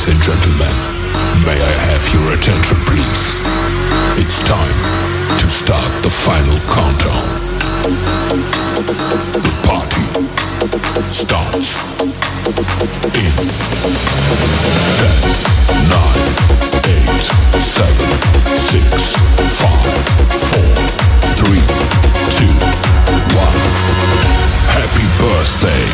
Ladies and gentlemen, may I have your attention please? It's time to start the final countdown. The party starts in 10, 9, 8, 7, 6, 5, 4, 3, 2, 1. Happy birthday!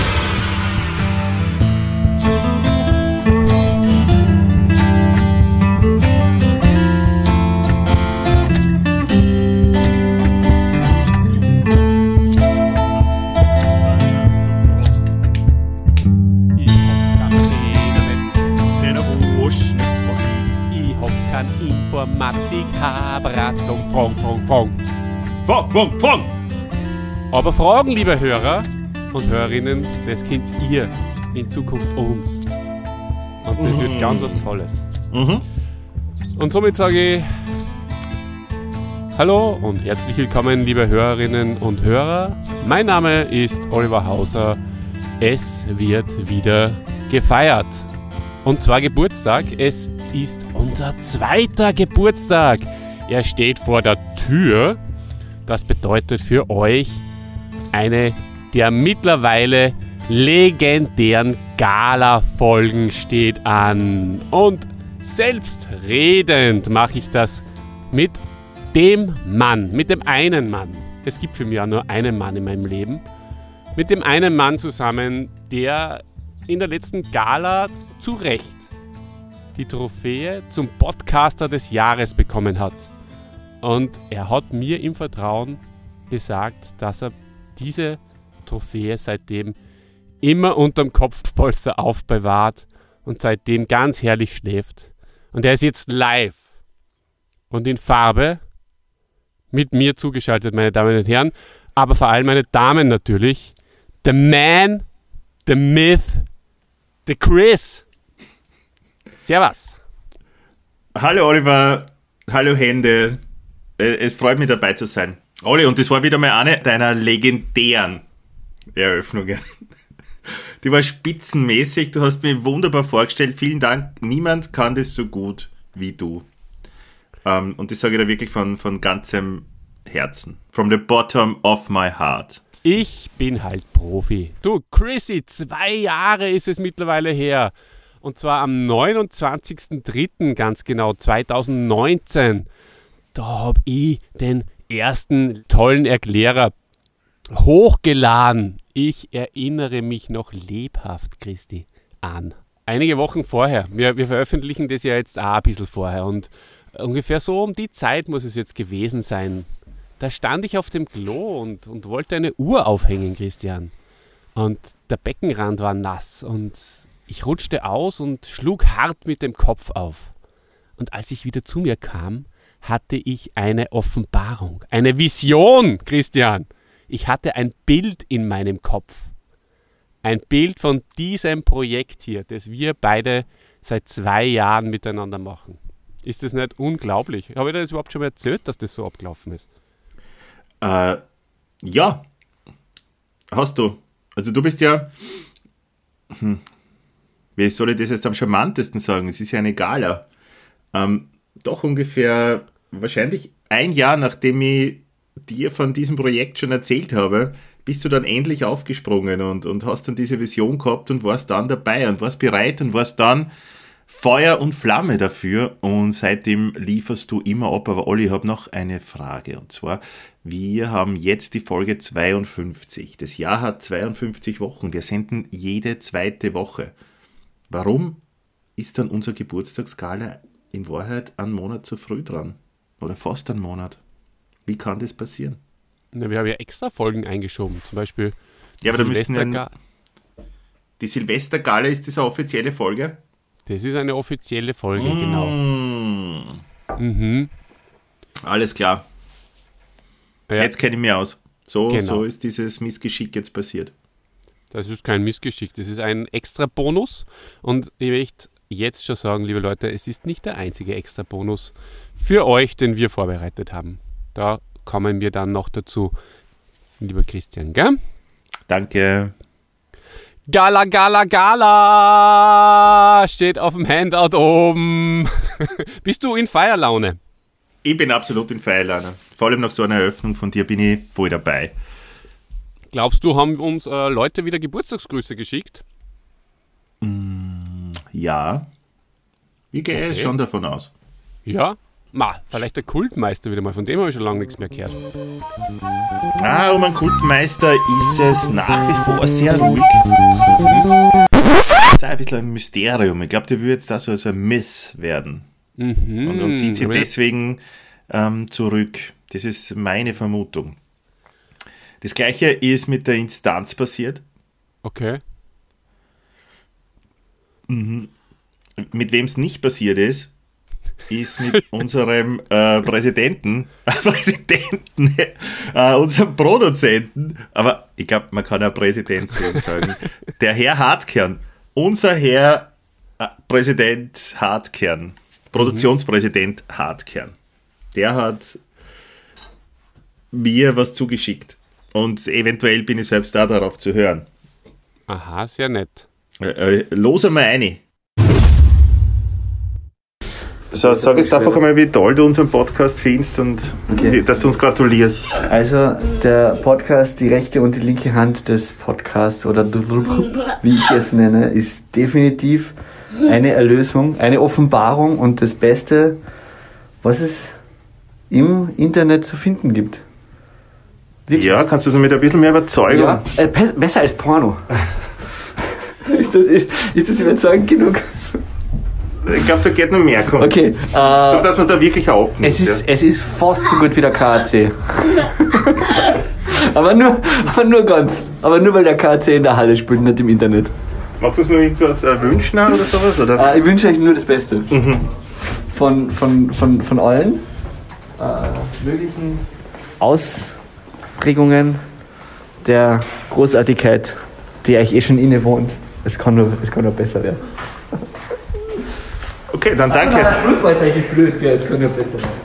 Informatik, Haberazung, Fong. Aber Fragen, liebe Hörer und Hörerinnen, das kennt ihr in Zukunft uns. Und das wird ganz was Tolles. Und somit sage ich Hallo und herzlich willkommen, liebe Hörerinnen und Hörer. Mein Name ist Oliver Hauser. Es wird wieder gefeiert. Und zwar Geburtstag. Es ist unser 2. Geburtstag. Er steht vor der Tür. Das bedeutet für euch eine der mittlerweile legendären Gala-Folgen steht an. Und selbstredend mache ich das mit dem Mann, mit dem einen Mann. Es gibt für mich auch nur einen Mann in meinem Leben. Mit dem einen Mann zusammen, der in der letzten Gala zu Recht die Trophäe zum Podcaster des Jahres bekommen hat. Und er hat mir im Vertrauen gesagt, dass er diese Trophäe seitdem immer unterm Kopfpolster aufbewahrt und seitdem ganz herrlich schläft. Und er ist jetzt live und in Farbe mit mir zugeschaltet, meine Damen und Herren, aber vor allem meine Damen natürlich. The Man, the Myth, the Chris. Servus. Hallo Oliver, hallo Hände. Es freut mich dabei zu sein. Olli, und das war wieder mal eine deiner legendären Eröffnungen. Die war spitzenmäßig, du hast mich wunderbar vorgestellt. Vielen Dank, niemand kann das so gut wie du. Und das sage ich da wirklich von ganzem Herzen. From the bottom of my heart. Ich bin halt Profi. Du, Chrissy, 2 Jahre ist es mittlerweile her. Und zwar am 29.03. ganz genau, 2019. Da habe ich den ersten tollen Erklärer hochgeladen. Ich erinnere mich noch lebhaft, Christi, an. Einige Wochen vorher. Wir veröffentlichen das ja jetzt auch ein bisschen vorher. Und ungefähr so um die Zeit muss es jetzt gewesen sein. Da stand ich auf dem Klo und wollte eine Uhr aufhängen, Christian. Und der Beckenrand war nass und ich rutschte aus und schlug hart mit dem Kopf auf. Und als ich wieder zu mir kam, hatte ich eine Offenbarung, eine Vision, Christian. Ich hatte ein Bild in meinem Kopf. Ein Bild von diesem Projekt hier, das wir beide seit 2 Jahren miteinander machen. Ist das nicht unglaublich? Habe ich dir das überhaupt schon mal erzählt, dass das so abgelaufen ist? Ja, hast du. Also du bist ja... Wie soll ich das jetzt am charmantesten sagen? Es ist ja eine Gala. Doch ungefähr, wahrscheinlich 1 Jahr, nachdem ich dir von diesem Projekt schon erzählt habe, bist du dann endlich aufgesprungen und hast dann diese Vision gehabt und warst dann dabei und warst bereit und warst dann Feuer und Flamme dafür. Und seitdem lieferst du immer ab. Aber Olli, ich habe noch eine Frage. Und zwar, wir haben jetzt die Folge 52. Das Jahr hat 52 Wochen. Wir senden jede 2. Woche. Warum ist dann unser Geburtstagsgala in Wahrheit einen Monat zu früh dran? Oder fast einen Monat? Wie kann das passieren? Na, wir haben ja extra Folgen eingeschoben. Zum Beispiel ja, aber da müssten die Silvestergala, ist das eine offizielle Folge? Das ist eine offizielle Folge, genau. Mhm. Alles klar. Ja. Jetzt kenne ich mich aus. So ist dieses Missgeschick jetzt passiert. Das ist kein Missgeschick, das ist ein extra Bonus. Und ich möchte jetzt schon sagen, liebe Leute, es ist nicht der einzige extra Bonus für euch, den wir vorbereitet haben. Da kommen wir dann noch dazu, lieber Christian, gell? Danke. Gala, Gala, Gala steht auf dem Handout oben. Bist du in Feierlaune? Ich bin absolut in Feierlaune. Vor allem nach so einer Eröffnung von dir bin ich voll dabei. Glaubst du, haben uns Leute wieder Geburtstagsgrüße geschickt? Ja. Ich gehe schon davon aus. Ja? Vielleicht der Kultmeister wieder mal. Von dem habe ich schon lange nichts mehr gehört. Um einen Kultmeister ist es nach wie vor sehr ruhig. Das ist ein bisschen ein Mysterium. Ich glaube, der würde jetzt da so als ein Myth werden. Und zieht sich deswegen zurück. Das ist meine Vermutung. Das Gleiche ist mit der Instanz passiert. Okay. Mit wem es nicht passiert ist mit unserem Präsidenten, unserem Produzenten, aber ich glaube, man kann auch Präsident zu ihm sagen, der Herr Hartkern, unser Herr Präsident Hartkern, Produktionspräsident Hartkern, der hat mir was zugeschickt und eventuell bin ich selbst da darauf zu hören. Aha, sehr nett. Los einmal eine. So, sag jetzt einfach einmal, wie toll du unseren Podcast findest und dass du uns gratulierst. Also der Podcast, die rechte und die linke Hand des Podcasts oder wie ich es nenne, ist definitiv eine Erlösung, eine Offenbarung und das Beste, was es im Internet zu finden gibt. Wirklich? Ja, kannst du es mit ein bisschen mehr Überzeugung? Ja, besser als Porno. Ist das überzeugend genug? Ich glaube, da geht noch mehr. Komm. Okay. So, dass man da wirklich auch abnimmt. Es ist fast so gut wie der KAC. aber nur ganz. Aber nur weil der KAC in der Halle spielt, nicht im Internet. Magst du uns noch irgendwas wünschen oder sowas? Oder? Ich wünsche euch nur das Beste. Von allen möglichen Ausprägungen der Großartigkeit, die euch schon innewohnt. Es kann nur besser werden. Okay, dann danke. Der Schluss war jetzt eigentlich blöd, gell? Es kann ja besser werden.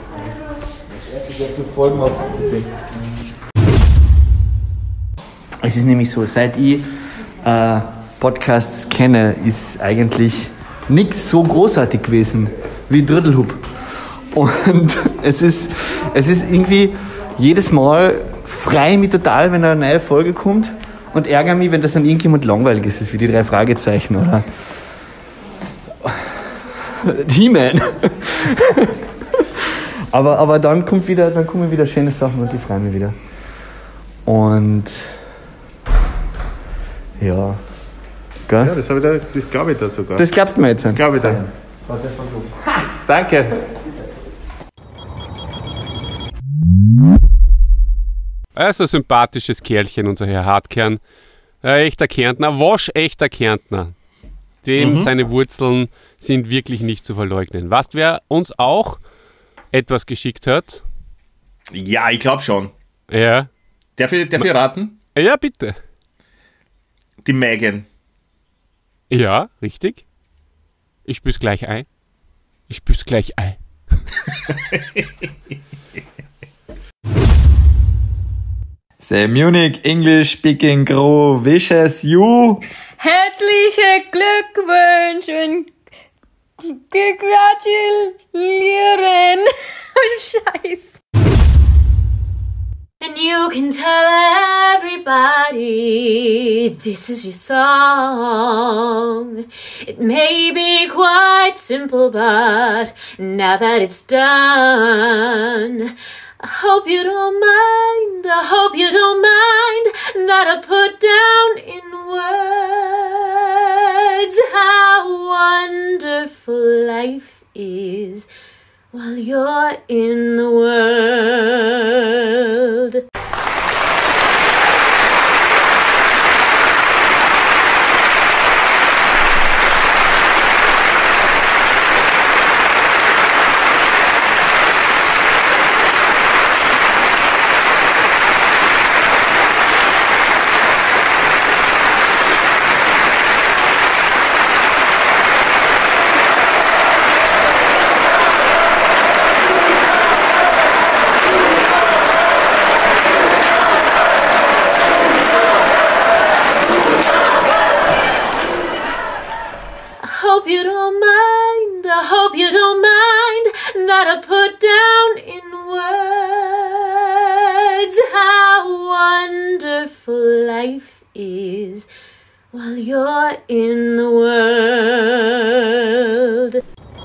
Es ist nämlich so, seit ich Podcasts kenne, ist eigentlich nichts so großartig gewesen wie Drödelhub. Und es ist irgendwie jedes Mal frei mich total, wenn eine neue Folge kommt und ärgere mich, wenn das dann irgendjemand langweilig ist, wie die 3 Fragezeichen oder He-Man. aber dann kommen wieder schöne Sachen und die freuen mich wieder. Und ja. Gell? Ja, das glaube ich da sogar. Das glaubst du mir jetzt. Das glaube ich da. Ja. Danke. Er ist ein sympathisches Kerlchen, unser Herr Hartkern. Ein echter Kärntner, waschechter Kärntner. Dem seine Wurzeln sind wirklich nicht zu verleugnen. Was wer uns auch etwas geschickt hat? Ja, ich glaube schon. Ja. Darf ich raten? Ja, bitte. Die Megan. Ja, richtig. Ich spür's gleich ein. The Munich English Speaking Crew wishes you Herzliche Glückwünsche und gratulieren. Scheiße. And you can tell everybody this is your song. It may be quite simple, but now that it's done, I hope you don't mind that I put down in words how wonderful life is while you're in the world. to put down in words how wonderful life is while you're in the world.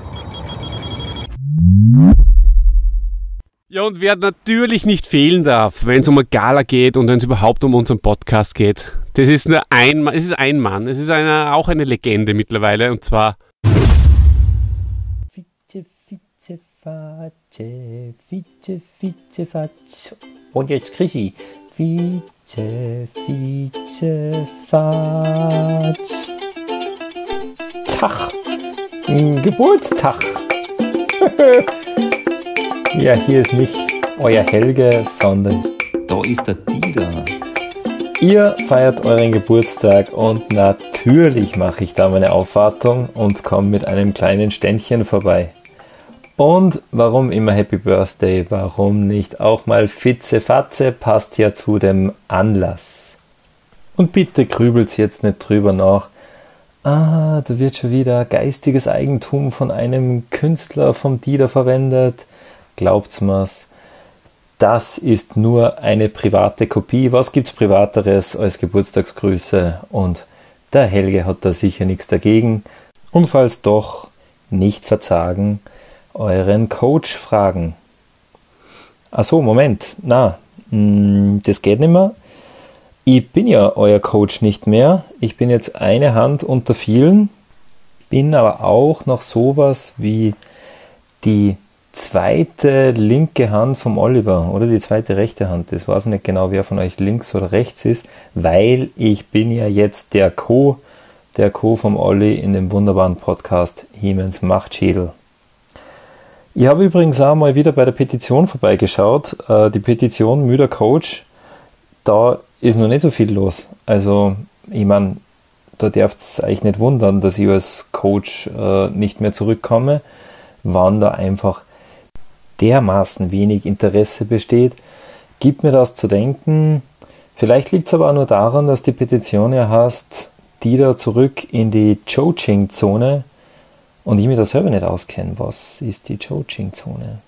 Ja, und wer natürlich nicht fehlen darf, wenn es um eine Gala geht und wenn es überhaupt um unseren Podcast geht, das ist nur ein Mann, es ist ein Mann, es ist auch eine Legende mittlerweile, und zwar Vize. Und jetzt Chrissy. Vize. Tag. Geburtstag. Ja, hier ist nicht euer Helge, sondern Da ist der Dieter. ihr feiert euren Geburtstag und natürlich mache ich da meine Aufwartung und komme mit einem kleinen Ständchen vorbei. Und warum immer Happy Birthday? Warum nicht auch mal Fitzefatze? Passt ja zu dem Anlass. Und bitte grübelt's jetzt nicht drüber nach. Da wird schon wieder geistiges Eigentum von einem Künstler vom Dieter verwendet. Glaubt's mir's. Das ist nur eine private Kopie. Was gibt's Privateres als Geburtstagsgrüße? Und der Helge hat da sicher nichts dagegen. Und falls doch, nicht verzagen, euren Coach fragen. Ach so, Moment. Das geht nicht mehr. Ich bin ja euer Coach nicht mehr. Ich bin jetzt eine Hand unter vielen. Bin aber auch noch sowas wie die zweite linke Hand vom Oliver oder die zweite rechte Hand. Das weiß ich nicht genau, wer von euch links oder rechts ist, weil ich bin ja jetzt der Co vom Olli in dem wunderbaren Podcast Hiemens Machtschädel. Ich habe übrigens auch mal wieder bei der Petition vorbeigeschaut. Die Petition Müder Coach, da ist noch nicht so viel los. Also, ich meine, da darf es euch nicht wundern, dass ich als Coach nicht mehr zurückkomme, wann da einfach dermaßen wenig Interesse besteht. Gibt mir das zu denken. Vielleicht liegt es aber auch nur daran, dass die Petition ja heißt, Dieter zurück in die Coaching-Zone. Und ich mir das selber nicht auskenne. Was ist die Coaching-Zone?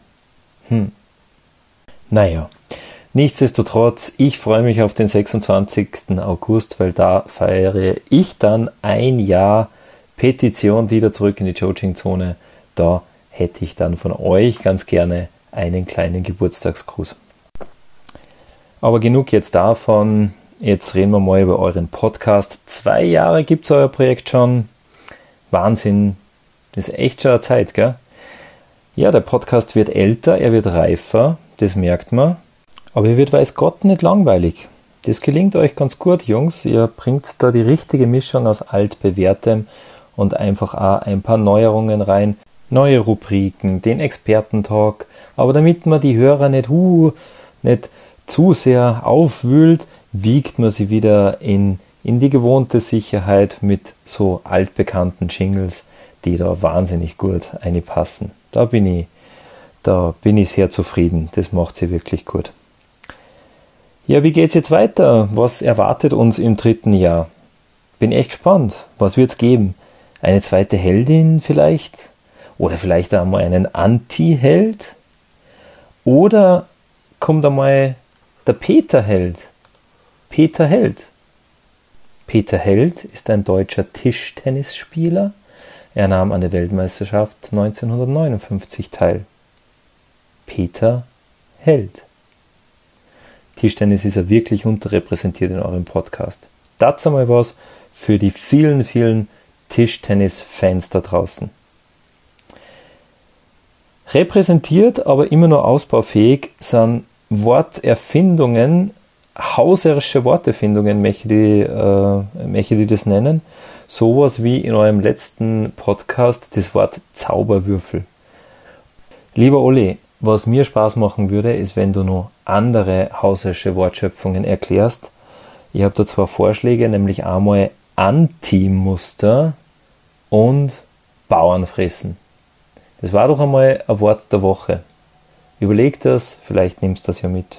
Naja, nichtsdestotrotz, ich freue mich auf den 26. August, weil da feiere ich dann ein Jahr Petition wieder zurück in die Coaching-Zone. Da hätte ich dann von euch ganz gerne einen kleinen Geburtstagsgruß. Aber genug jetzt davon. Jetzt reden wir mal über euren Podcast. 2 Jahre gibt es euer Projekt schon. Wahnsinn. Das ist echt schon eine Zeit, gell? Ja, der Podcast wird älter, er wird reifer, das merkt man. Aber er wird, weiß Gott, nicht langweilig. Das gelingt euch ganz gut, Jungs. Ihr bringt da die richtige Mischung aus altbewährtem und einfach auch ein paar Neuerungen rein. Neue Rubriken, den Expertentalk. Aber damit man die Hörer nicht zu sehr aufwühlt, wiegt man sie wieder in die gewohnte Sicherheit mit so altbekannten Jingles, die da wahnsinnig gut einpassen. Da bin ich sehr zufrieden. Das macht sie wirklich gut. Ja, wie geht's jetzt weiter? Was erwartet uns im 3. Jahr? Bin echt gespannt. Was wird's geben? Eine zweite Heldin vielleicht? Oder vielleicht einmal einen Anti-Held? Oder kommt einmal der Peter-Held? Peter Held. Peter Held ist ein deutscher Tischtennisspieler. Er nahm an der Weltmeisterschaft 1959 teil. Peter Held. Tischtennis ist ja wirklich unterrepräsentiert in eurem Podcast. Das einmal was für die vielen, vielen Tischtennis-Fans da draußen. Repräsentiert, aber immer nur ausbaufähig, sind Worterfindungen, hauserische Worterfindungen, möchte ich das nennen. Sowas wie in eurem letzten Podcast das Wort Zauberwürfel. Lieber Olli, was mir Spaß machen würde, ist, wenn du noch andere hauserische Wortschöpfungen erklärst. Ich habe da 2 Vorschläge, nämlich einmal Antimuster und Bauernfressen. Das war doch einmal ein Wort der Woche. Überleg das, vielleicht nimmst du das ja mit.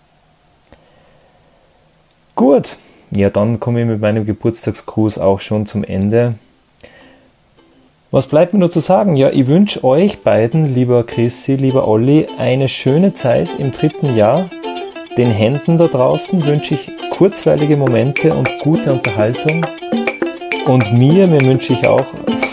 Gut, ja, dann komme ich mit meinem Geburtstagsgruß auch schon zum Ende. Was bleibt mir nur zu sagen? Ja, ich wünsche euch beiden, lieber Chrissy, lieber Olli, eine schöne Zeit im 3. Jahr. Den Händen da draußen wünsche ich kurzweilige Momente und gute Unterhaltung. Und mir wünsche ich auch,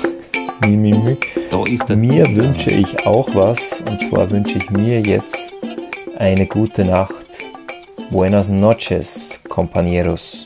wünsche ich auch was. Und zwar wünsche ich mir jetzt eine gute Nacht. Buenas noches, compañeros.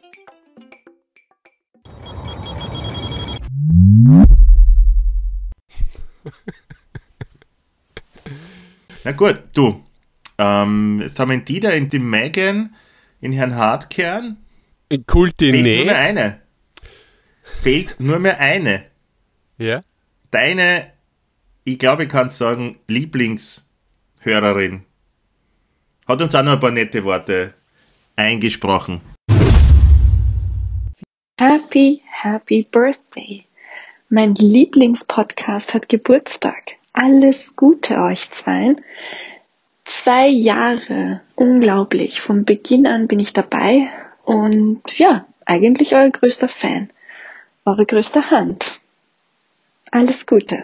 Na gut, du. Jetzt haben wir in Dieter, in die Megan, in Herrn Hartkern. In Kulti Fehlt nur nicht. mehr eine. Fehlt nur mehr eine. Ja? Deine, ich glaube, ich kann sagen, Lieblingshörerin. Hat uns auch noch ein paar nette Worte eingesprochen. Happy Birthday. Mein Lieblingspodcast hat Geburtstag. Alles Gute euch zweien. 2 Jahre. Unglaublich. Von Beginn an bin ich dabei. Und ja, eigentlich euer größter Fan. Eure größte Hand. Alles Gute.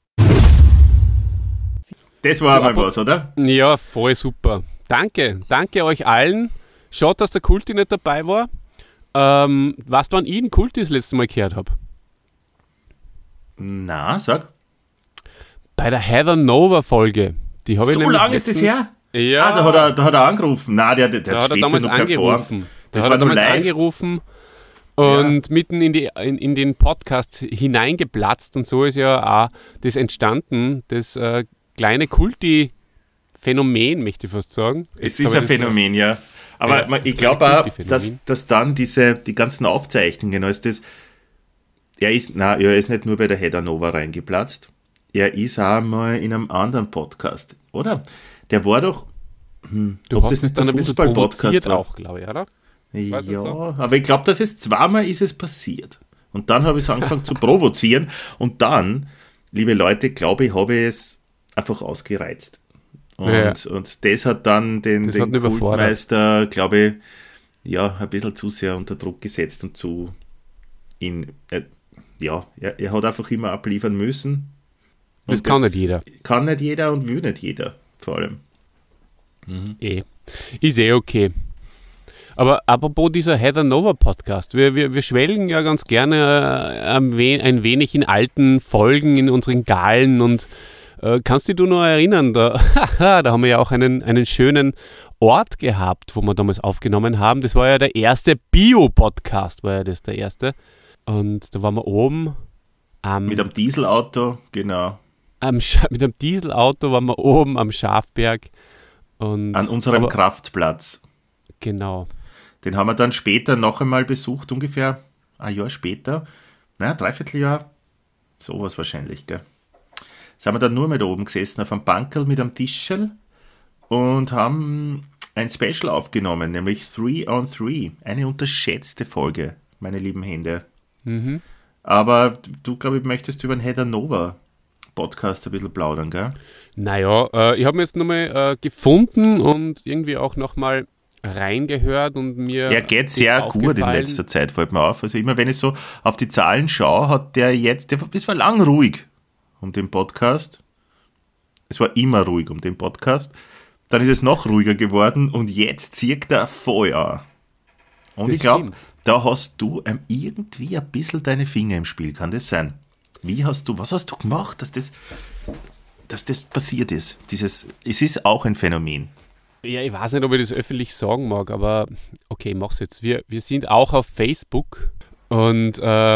Das war mal was, oder? Ja, voll super. Danke euch allen. Schaut, dass der Kulti nicht dabei war. Weißt du, wann ich den Kulti das letzte Mal gehört habe? Na, sag. Bei der Heather Nova Folge. Die habe ich So nämlich lange ist das her? Ja. Da hat er angerufen. Nein, der Da hat hat er später damals noch performt. angerufen. Das war nur live. Angerufen und mitten in den Podcast hineingeplatzt und so ist ja auch das entstanden, das kleine Kulti-Phänomen, möchte ich fast sagen. Es ist ein Phänomen, ja. Aber Ja, ich glaube auch, Kulti-Phänomen. dass dann die ganzen Aufzeichnungen, als das, er ist nicht nur bei der Heather Nova reingeplatzt, er ist auch mal in einem anderen Podcast, oder? Der war doch, Du ob hast das es nicht dann der ein bisschen Fußball-Podcast provoziert war? auch, glaube ich, oder? Weiß nicht Ja, so. aber ich glaube, zweimal ist es passiert. Und dann habe ich es angefangen zu provozieren. Und dann, liebe Leute, glaube ich, habe ich es einfach ausgereizt. Und das hat dann den Das hat ihn überfordert. Kultmeister, glaube ich, ja, ein bisschen zu sehr unter Druck gesetzt und er hat einfach immer abliefern müssen. Das Und kann nicht jeder. Kann nicht jeder und will nicht jeder, vor allem. Ist okay. Aber apropos dieser Heather Nova Podcast, wir schwelgen ja ganz gerne ein wenig in alten Folgen in unseren Galen und kannst du dich noch erinnern, da haben wir ja auch einen schönen Ort gehabt, wo wir damals aufgenommen haben. Das war ja der erste Bio-Podcast, war ja das der erste. Und da waren wir oben Mit einem Dieselauto, genau. mit einem Dieselauto waren wir oben am Schafberg. Und, An unserem Kraftplatz. Genau. Den haben wir dann später noch einmal besucht, ungefähr ein Jahr später. Naja, 3/4 Jahr. Sowas wahrscheinlich, gell. Sind wir dann nur mit oben gesessen auf einem Bankerl mit einem Tischel und haben ein Special aufgenommen, nämlich 3 on 3. Eine unterschätzte Folge, meine lieben Hände. Aber du, glaube ich, möchtest über den Heather Nova Podcast ein bisschen plaudern, gell? Naja, ich habe mir jetzt nochmal gefunden und irgendwie auch nochmal reingehört und mir. Er geht sehr gut in letzter Zeit, fällt mir auf. Also immer wenn ich so auf die Zahlen schaue, hat es war lang ruhig um den Podcast. Es war immer ruhig um den Podcast. Dann ist es noch ruhiger geworden und jetzt zieht er voll an. Und Das ich glaube, stimmt. da hast du irgendwie ein bisschen deine Finger im Spiel, kann das sein? Was hast du gemacht, dass das passiert ist? Es ist auch ein Phänomen. Ja, ich weiß nicht, ob ich das öffentlich sagen mag, aber okay, ich mach's jetzt. Wir sind auch auf Facebook und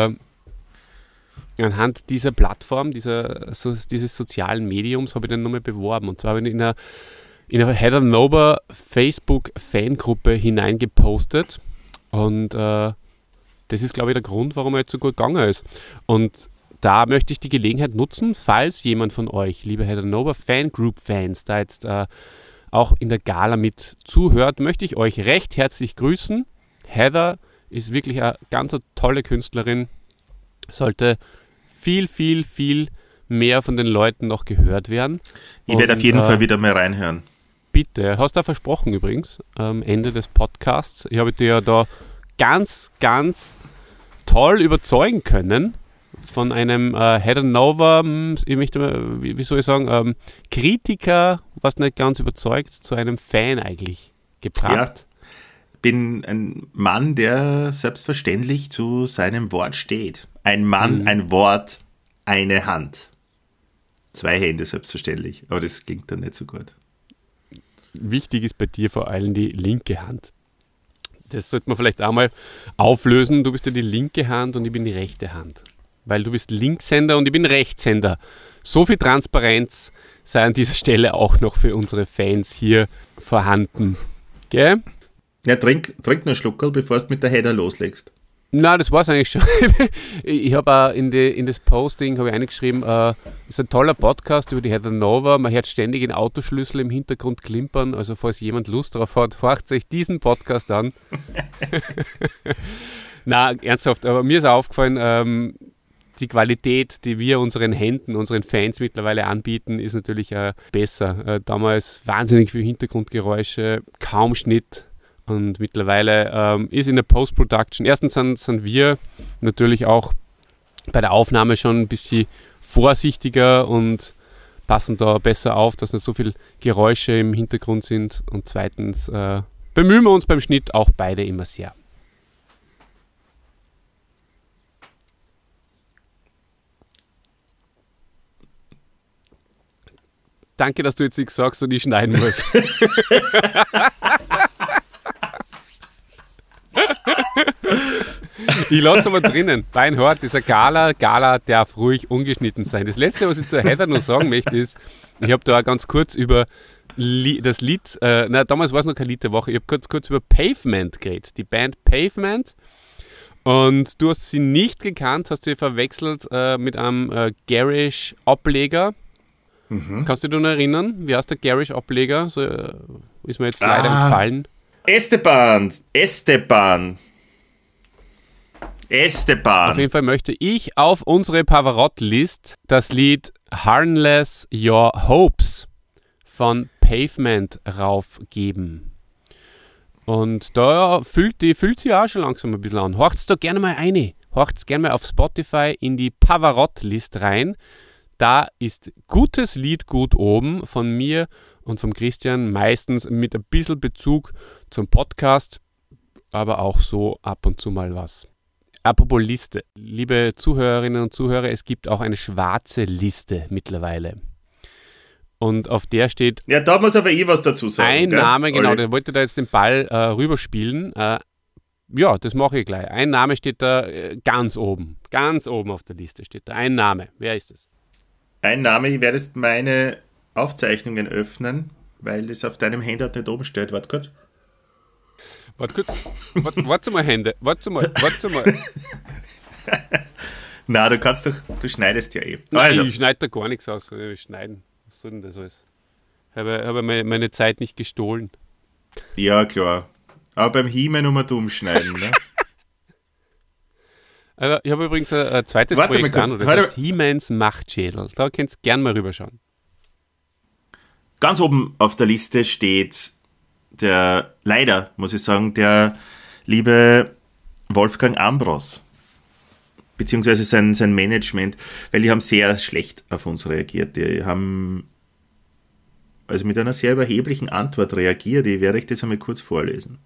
anhand dieser Plattform, dieses sozialen Mediums habe ich dann nochmal beworben. Und zwar habe ich in eine Heather Nova Facebook-Fangruppe hineingepostet. Und das ist, glaube ich, der Grund, warum er jetzt so gut gegangen ist. Und da möchte ich die Gelegenheit nutzen, falls jemand von euch, liebe Heather Nova Fangroup-Fans, da jetzt auch in der Gala mit zuhört, möchte ich euch recht herzlich grüßen. Heather ist wirklich eine ganz tolle Künstlerin, sollte viel, viel, viel mehr von den Leuten noch gehört werden. Ich werde auf jeden Fall wieder mal reinhören. Bitte, hast du versprochen übrigens, am Ende des Podcasts. Ich habe dir ja da ganz, ganz toll überzeugen können, von einem Heather Nova, ich möchte mal, wie soll ich sagen, Kritiker, was nicht ganz überzeugt, zu einem Fan eigentlich gebracht. Ja, bin ein Mann, der selbstverständlich zu seinem Wort steht. Ein Mann, ein Wort, eine Hand. 2 Hände selbstverständlich, aber das klingt dann nicht so gut. Wichtig ist bei dir vor allem die linke Hand. Das sollte man vielleicht auch mal auflösen. Du bist ja die linke Hand und ich bin die rechte Hand. Weil du bist Linkshänder und ich bin Rechtshänder. So viel Transparenz sei an dieser Stelle auch noch für unsere Fans hier vorhanden. Gell? Ja, trink noch einen Schluckerl, bevor du mit der Header loslegst. Na, das war es eigentlich schon. Ich habe auch in das Posting habe ich eingeschrieben, ist ein toller Podcast über die Heather Nova. Man hört ständig den Autoschlüssel im Hintergrund klimpern. Also falls jemand Lust darauf hat, horcht euch diesen Podcast an. Na, ernsthaft, aber mir ist aufgefallen, die Qualität, die wir unseren Händen, unseren Fans mittlerweile anbieten, ist natürlich besser. Damals wahnsinnig viel Hintergrundgeräusche, kaum Schnitt. Und mittlerweile ist in der Post-Production, erstens sind wir natürlich auch bei der Aufnahme schon ein bisschen vorsichtiger und passen da besser auf, dass nicht so viele Geräusche im Hintergrund sind. Und zweitens bemühen wir uns beim Schnitt auch beide immer sehr. Danke, dass du jetzt nichts sagst und ich schneiden muss. Ich lasse aber drinnen. Beinhart, dieser Gala darf ruhig ungeschnitten sein. Das Letzte, was ich zur Heather noch sagen möchte, ist, ich habe da ganz kurz über das Lied, damals war es noch kein Lied der Woche, ich habe kurz über Pavement geredet, die Band Pavement. Und du hast sie nicht gekannt, hast sie verwechselt mit einem Garish-Ableger. Kannst du dich noch erinnern? Wie heißt der Garish-Ableger? So, ist mir jetzt leider entfallen. Esteban. Auf jeden Fall möchte ich auf unsere Pavarotti-List das Lied Harness Your Hopes von Pavement raufgeben. Und da fühlt sie auch schon langsam ein bisschen an. Horcht's da gerne mal rein. Horcht's gerne mal auf Spotify in die Pavarotti-List rein. Da ist gutes Lied gut oben von mir und vom Christian, meistens mit ein bisschen Bezug zum Podcast, aber auch so ab und zu mal was. Apropos Liste, liebe Zuhörerinnen und Zuhörer, es gibt auch eine schwarze Liste mittlerweile. Und auf der steht... Ja, da muss aber was dazu sagen. Ein Name, genau, der wollte da jetzt den Ball rüberspielen. Ja, das mache ich gleich. Ein Name steht da ganz oben auf der Liste steht da. Ein Name, wer ist es? Ein Name, ich werde jetzt meine Aufzeichnungen öffnen, weil das auf deinem Handy nicht oben steht. Warte kurz. Warte mal, Hände. Warte mal. Na, du schneidest ja eh. Also. Ich schneide da gar nichts aus. Schneiden. Was soll denn das alles? Ich habe meine Zeit nicht gestohlen. Ja, klar. Aber beim He-Man nur dumm schneiden, ne? Also, ich habe übrigens ein zweites Projekt an, das heißt He-Mans Machtschädel. Da könnt ihr gerne mal rüberschauen. Ganz oben auf der Liste steht leider, muss ich sagen, der liebe Wolfgang Ambros. Beziehungsweise sein Management, weil die haben sehr schlecht auf uns reagiert. Die haben also mit einer sehr überheblichen Antwort reagiert. Ich werde euch das einmal kurz vorlesen.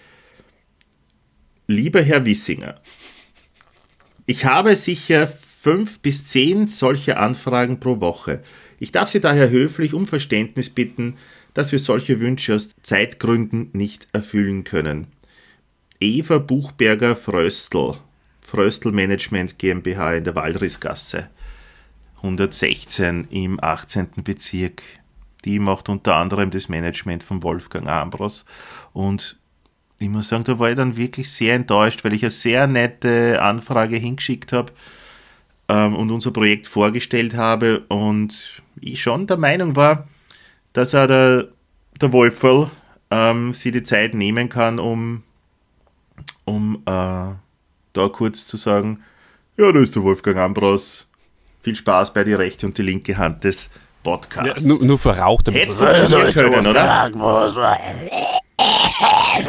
Lieber Herr Wissinger, ich habe sicher 5 bis 10 solcher Anfragen pro Woche. Ich darf Sie daher höflich um Verständnis bitten, dass wir solche Wünsche aus Zeitgründen nicht erfüllen können. Eva Buchberger Fröstl Management GmbH in der Walrisgasse 116 im 18. Bezirk. Die macht unter anderem das Management von Wolfgang Ambros. Und ich muss sagen, da war ich dann wirklich sehr enttäuscht, weil ich eine sehr nette Anfrage hingeschickt habe und unser Projekt vorgestellt habe und ich schon der Meinung war, dass auch der Wolferl sich die Zeit nehmen kann, um da kurz zu sagen, ja, da ist der Wolfgang Ambros. Viel Spaß bei die rechte und die linke Hand des Podcasts. Ja, nur verraucht. Hätte funktionieren können, oder?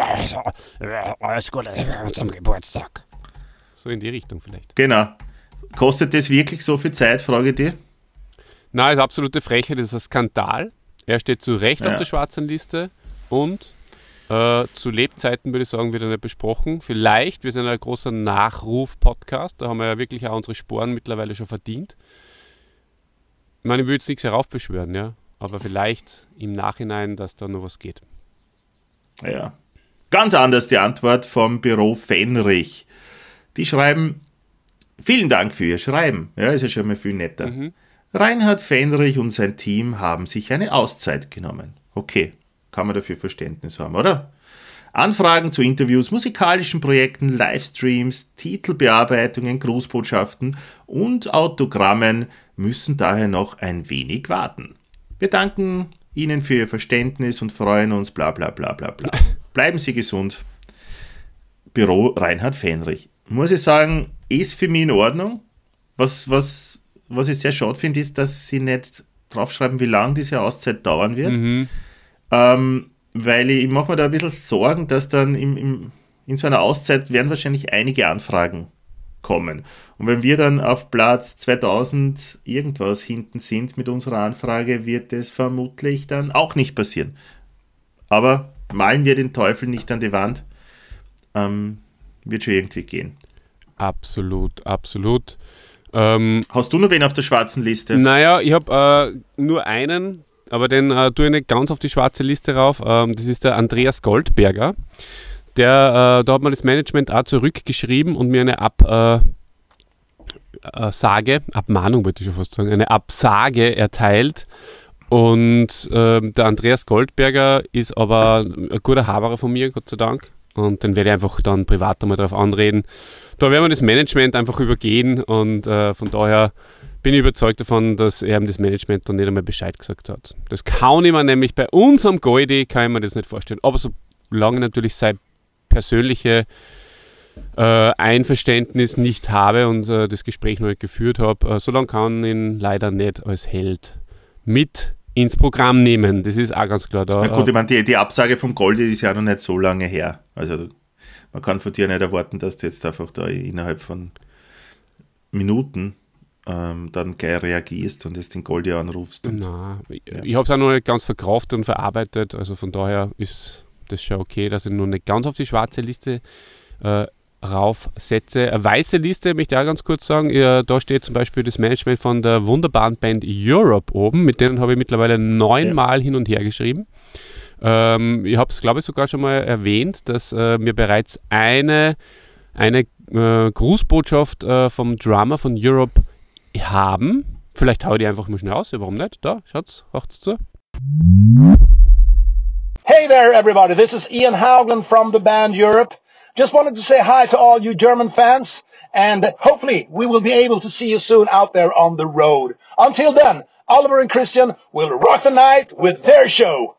Alles Gute zum Geburtstag. So in die Richtung vielleicht. Genau. Kostet das wirklich so viel Zeit, frage ich dich? Na, ist absolute Frechheit, das ist ein Skandal. Er steht zu Recht auf Ja. der schwarzen Liste und zu Lebzeiten, würde ich sagen, wird er nicht besprochen. Vielleicht, wir sind ein großer Nachruf-Podcast, da haben wir ja wirklich auch unsere Sporen mittlerweile schon verdient. Ich meine, ich würde jetzt nichts heraufbeschwören, ja, aber vielleicht im Nachhinein, dass da noch was geht. Ja. Ganz anders die Antwort vom Büro Fenrich. Die schreiben, vielen Dank für Ihr Schreiben. Ja, ist ja schon mal viel netter. Reinhard Fenrich und sein Team haben sich eine Auszeit genommen. Okay, kann man dafür Verständnis haben, oder? Anfragen zu Interviews, musikalischen Projekten, Livestreams, Titelbearbeitungen, Grußbotschaften und Autogrammen müssen daher noch ein wenig warten. Wir danken Ihnen für Ihr Verständnis und freuen uns, bla bla bla bla bla. Bleiben Sie gesund. Büro Reinhard Fenrich. Muss ich sagen, ist für mich in Ordnung. Was ich sehr schade finde, ist, dass Sie nicht draufschreiben, wie lange diese Auszeit dauern wird. Weil ich mache mir da ein bisschen Sorgen, dass dann in so einer Auszeit werden wahrscheinlich einige Anfragen kommen. Und wenn wir dann auf Platz 2000 irgendwas hinten sind mit unserer Anfrage, wird das vermutlich dann auch nicht passieren. Aber malen wir den Teufel nicht an die Wand, wird schon irgendwie gehen. Absolut, absolut. Hast du noch wen auf der schwarzen Liste? Naja, ich habe nur einen, aber den tue ich nicht ganz auf die schwarze Liste rauf. Das ist der Andreas Goldberger. Da hat mir das Management auch zurückgeschrieben und mir eine Abmahnung wollte ich schon fast sagen, eine Absage erteilt. Und der Andreas Goldberger ist aber ein guter Haberer von mir, Gott sei Dank. Und den werde ich einfach dann privat einmal darauf anreden. Da werden wir das Management einfach übergehen und von daher bin ich überzeugt davon, dass er ihm das Management dann nicht einmal Bescheid gesagt hat. Das kann ich mir nämlich bei unserem Goldi, kann ich mir das nicht vorstellen. Aber solange natürlich sein persönliche Einverständnis nicht habe und das Gespräch noch nicht geführt habe, solange kann ich ihn leider nicht als Held mit ins Programm nehmen. Das ist auch ganz klar. Na gut, ich meine, die Absage vom Goldi ist ja noch nicht so lange her. Also man kann von dir nicht erwarten, dass du jetzt einfach da innerhalb von Minuten dann gleich reagierst und jetzt den Goldi anrufst. Nein, ich habe es auch noch nicht ganz verkauft und verarbeitet, also von daher ist das schon okay, dass ich noch nicht ganz auf die schwarze Liste raufsetze. Eine weiße Liste, möchte ich auch ganz kurz sagen, da steht zum Beispiel das Management von der wunderbaren Band Europe oben, mit denen habe ich mittlerweile 9 Mal hin und her geschrieben. Ich habe es, glaube ich, sogar schon mal erwähnt, dass wir bereits eine Grußbotschaft vom Drummer von Europe haben. Vielleicht hau ich die einfach mal schnell aus, warum nicht? Da, schaut's, macht's zu. Hey there, everybody. This is Ian Haugen from the band Europe. Just wanted to say hi to all you German fans, and hopefully we will be able to see you soon out there on the road. Until then, Oliver and Christian will rock the night with their show.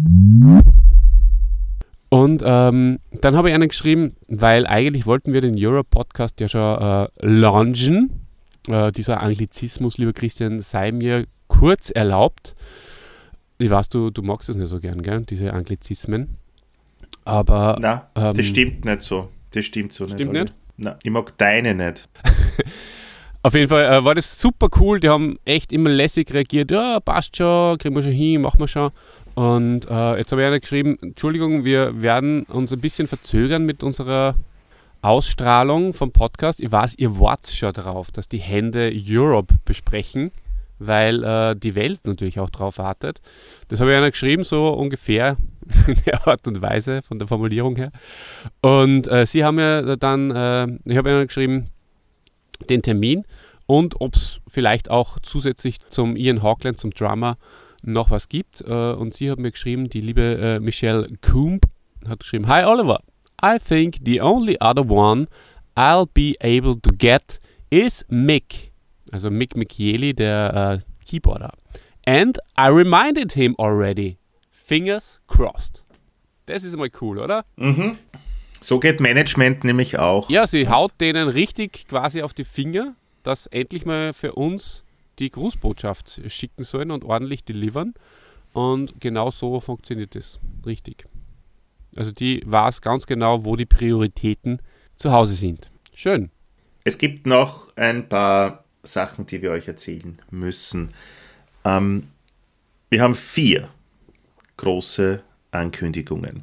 Und dann habe ich einen geschrieben, weil eigentlich wollten wir den Europe-Podcast ja schon launchen. Dieser Anglizismus, lieber Christian, sei mir kurz erlaubt. Ich weiß, du magst es nicht so gern, gell? Diese Anglizismen. Aber nein, das stimmt nicht so. Das stimmt so stimmt nicht. Nicht? Nein, ich mag deine nicht. Auf jeden Fall war das super cool. Die haben echt immer lässig reagiert. Ja, passt schon, kriegen wir schon hin, machen wir schon. Und jetzt habe ich einer geschrieben, Entschuldigung, wir werden uns ein bisschen verzögern mit unserer Ausstrahlung vom Podcast. Ich weiß, ihr wart schon drauf, dass die Hände Europe besprechen, weil die Welt natürlich auch drauf wartet. Das habe ich einer geschrieben, so ungefähr in der Art und Weise, von der Formulierung her. Und sie haben ja dann, ich habe einer geschrieben, den Termin und ob es vielleicht auch zusätzlich zum Ian Hawkland, zum Drummer, noch was gibt. Und sie hat mir geschrieben, die liebe Michelle Coombe hat geschrieben, Hi Oliver, I think the only other one I'll be able to get is Mick. Also Mick Michieli, der Keyboarder. And I reminded him already. Fingers crossed. Das ist mal cool, oder? Mhm. So geht Management nämlich auch. Ja, sie haut denen richtig quasi auf die Finger, dass endlich mal für uns die Grußbotschaft schicken sollen und ordentlich delivern. Und genau so funktioniert das. Richtig. Also die weiß ganz genau, wo die Prioritäten zu Hause sind. Schön. Es gibt noch ein paar Sachen, die wir euch erzählen müssen. Wir haben 4 große Ankündigungen.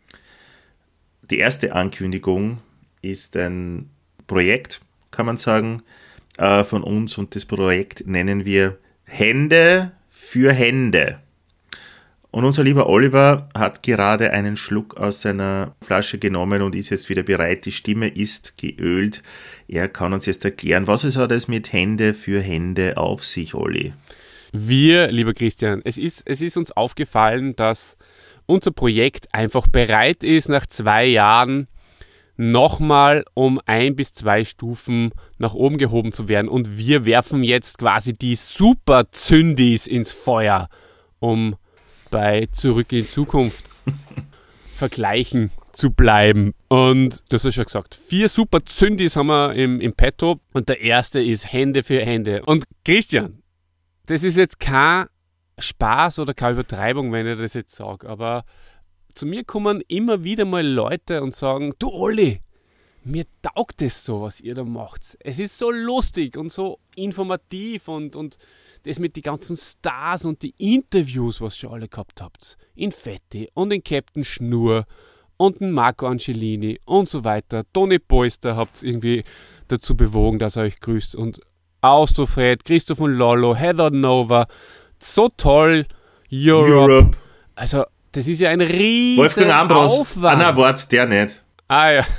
Die erste Ankündigung ist ein Projekt, kann man sagen, von uns, und das Projekt nennen wir Hände für Hände. Und unser lieber Oliver hat gerade einen Schluck aus seiner Flasche genommen und ist jetzt wieder bereit. Die Stimme ist geölt. Er kann uns jetzt erklären, was es hat es mit Hände für Hände auf sich, Olli? Wir, lieber Christian, es ist uns aufgefallen, dass unser Projekt einfach bereit ist, nach 2 Jahren nochmal um 1 bis 2 Stufen nach oben gehoben zu werden. Und wir werfen jetzt quasi die Super-Zündis ins Feuer, um bei Zurück in Zukunft vergleichen zu bleiben. Und du hast ja schon gesagt, 4 Super-Zündis haben wir im Petto. Und der erste ist Hände für Hände. Und Christian, das ist jetzt kein Spaß oder keine Übertreibung, wenn ich das jetzt sage, aber zu mir kommen immer wieder mal Leute und sagen, du Olli, mir taugt es so, was ihr da macht. Es ist so lustig und so informativ und das mit den ganzen Stars und die Interviews, was ihr alle gehabt habt. In Fetti und in Captain Schnur und in Marco Angelini und so weiter. Toni Polster habt ihr irgendwie dazu bewogen, dass er euch grüßt. Und Austrofred, Christoph und Lollo, Heather Nova, so toll, Europe. Also, das ist ja ein riesen Wolfgang Ambros. Aufwand. Nein, Wort, der nicht. Ah ja.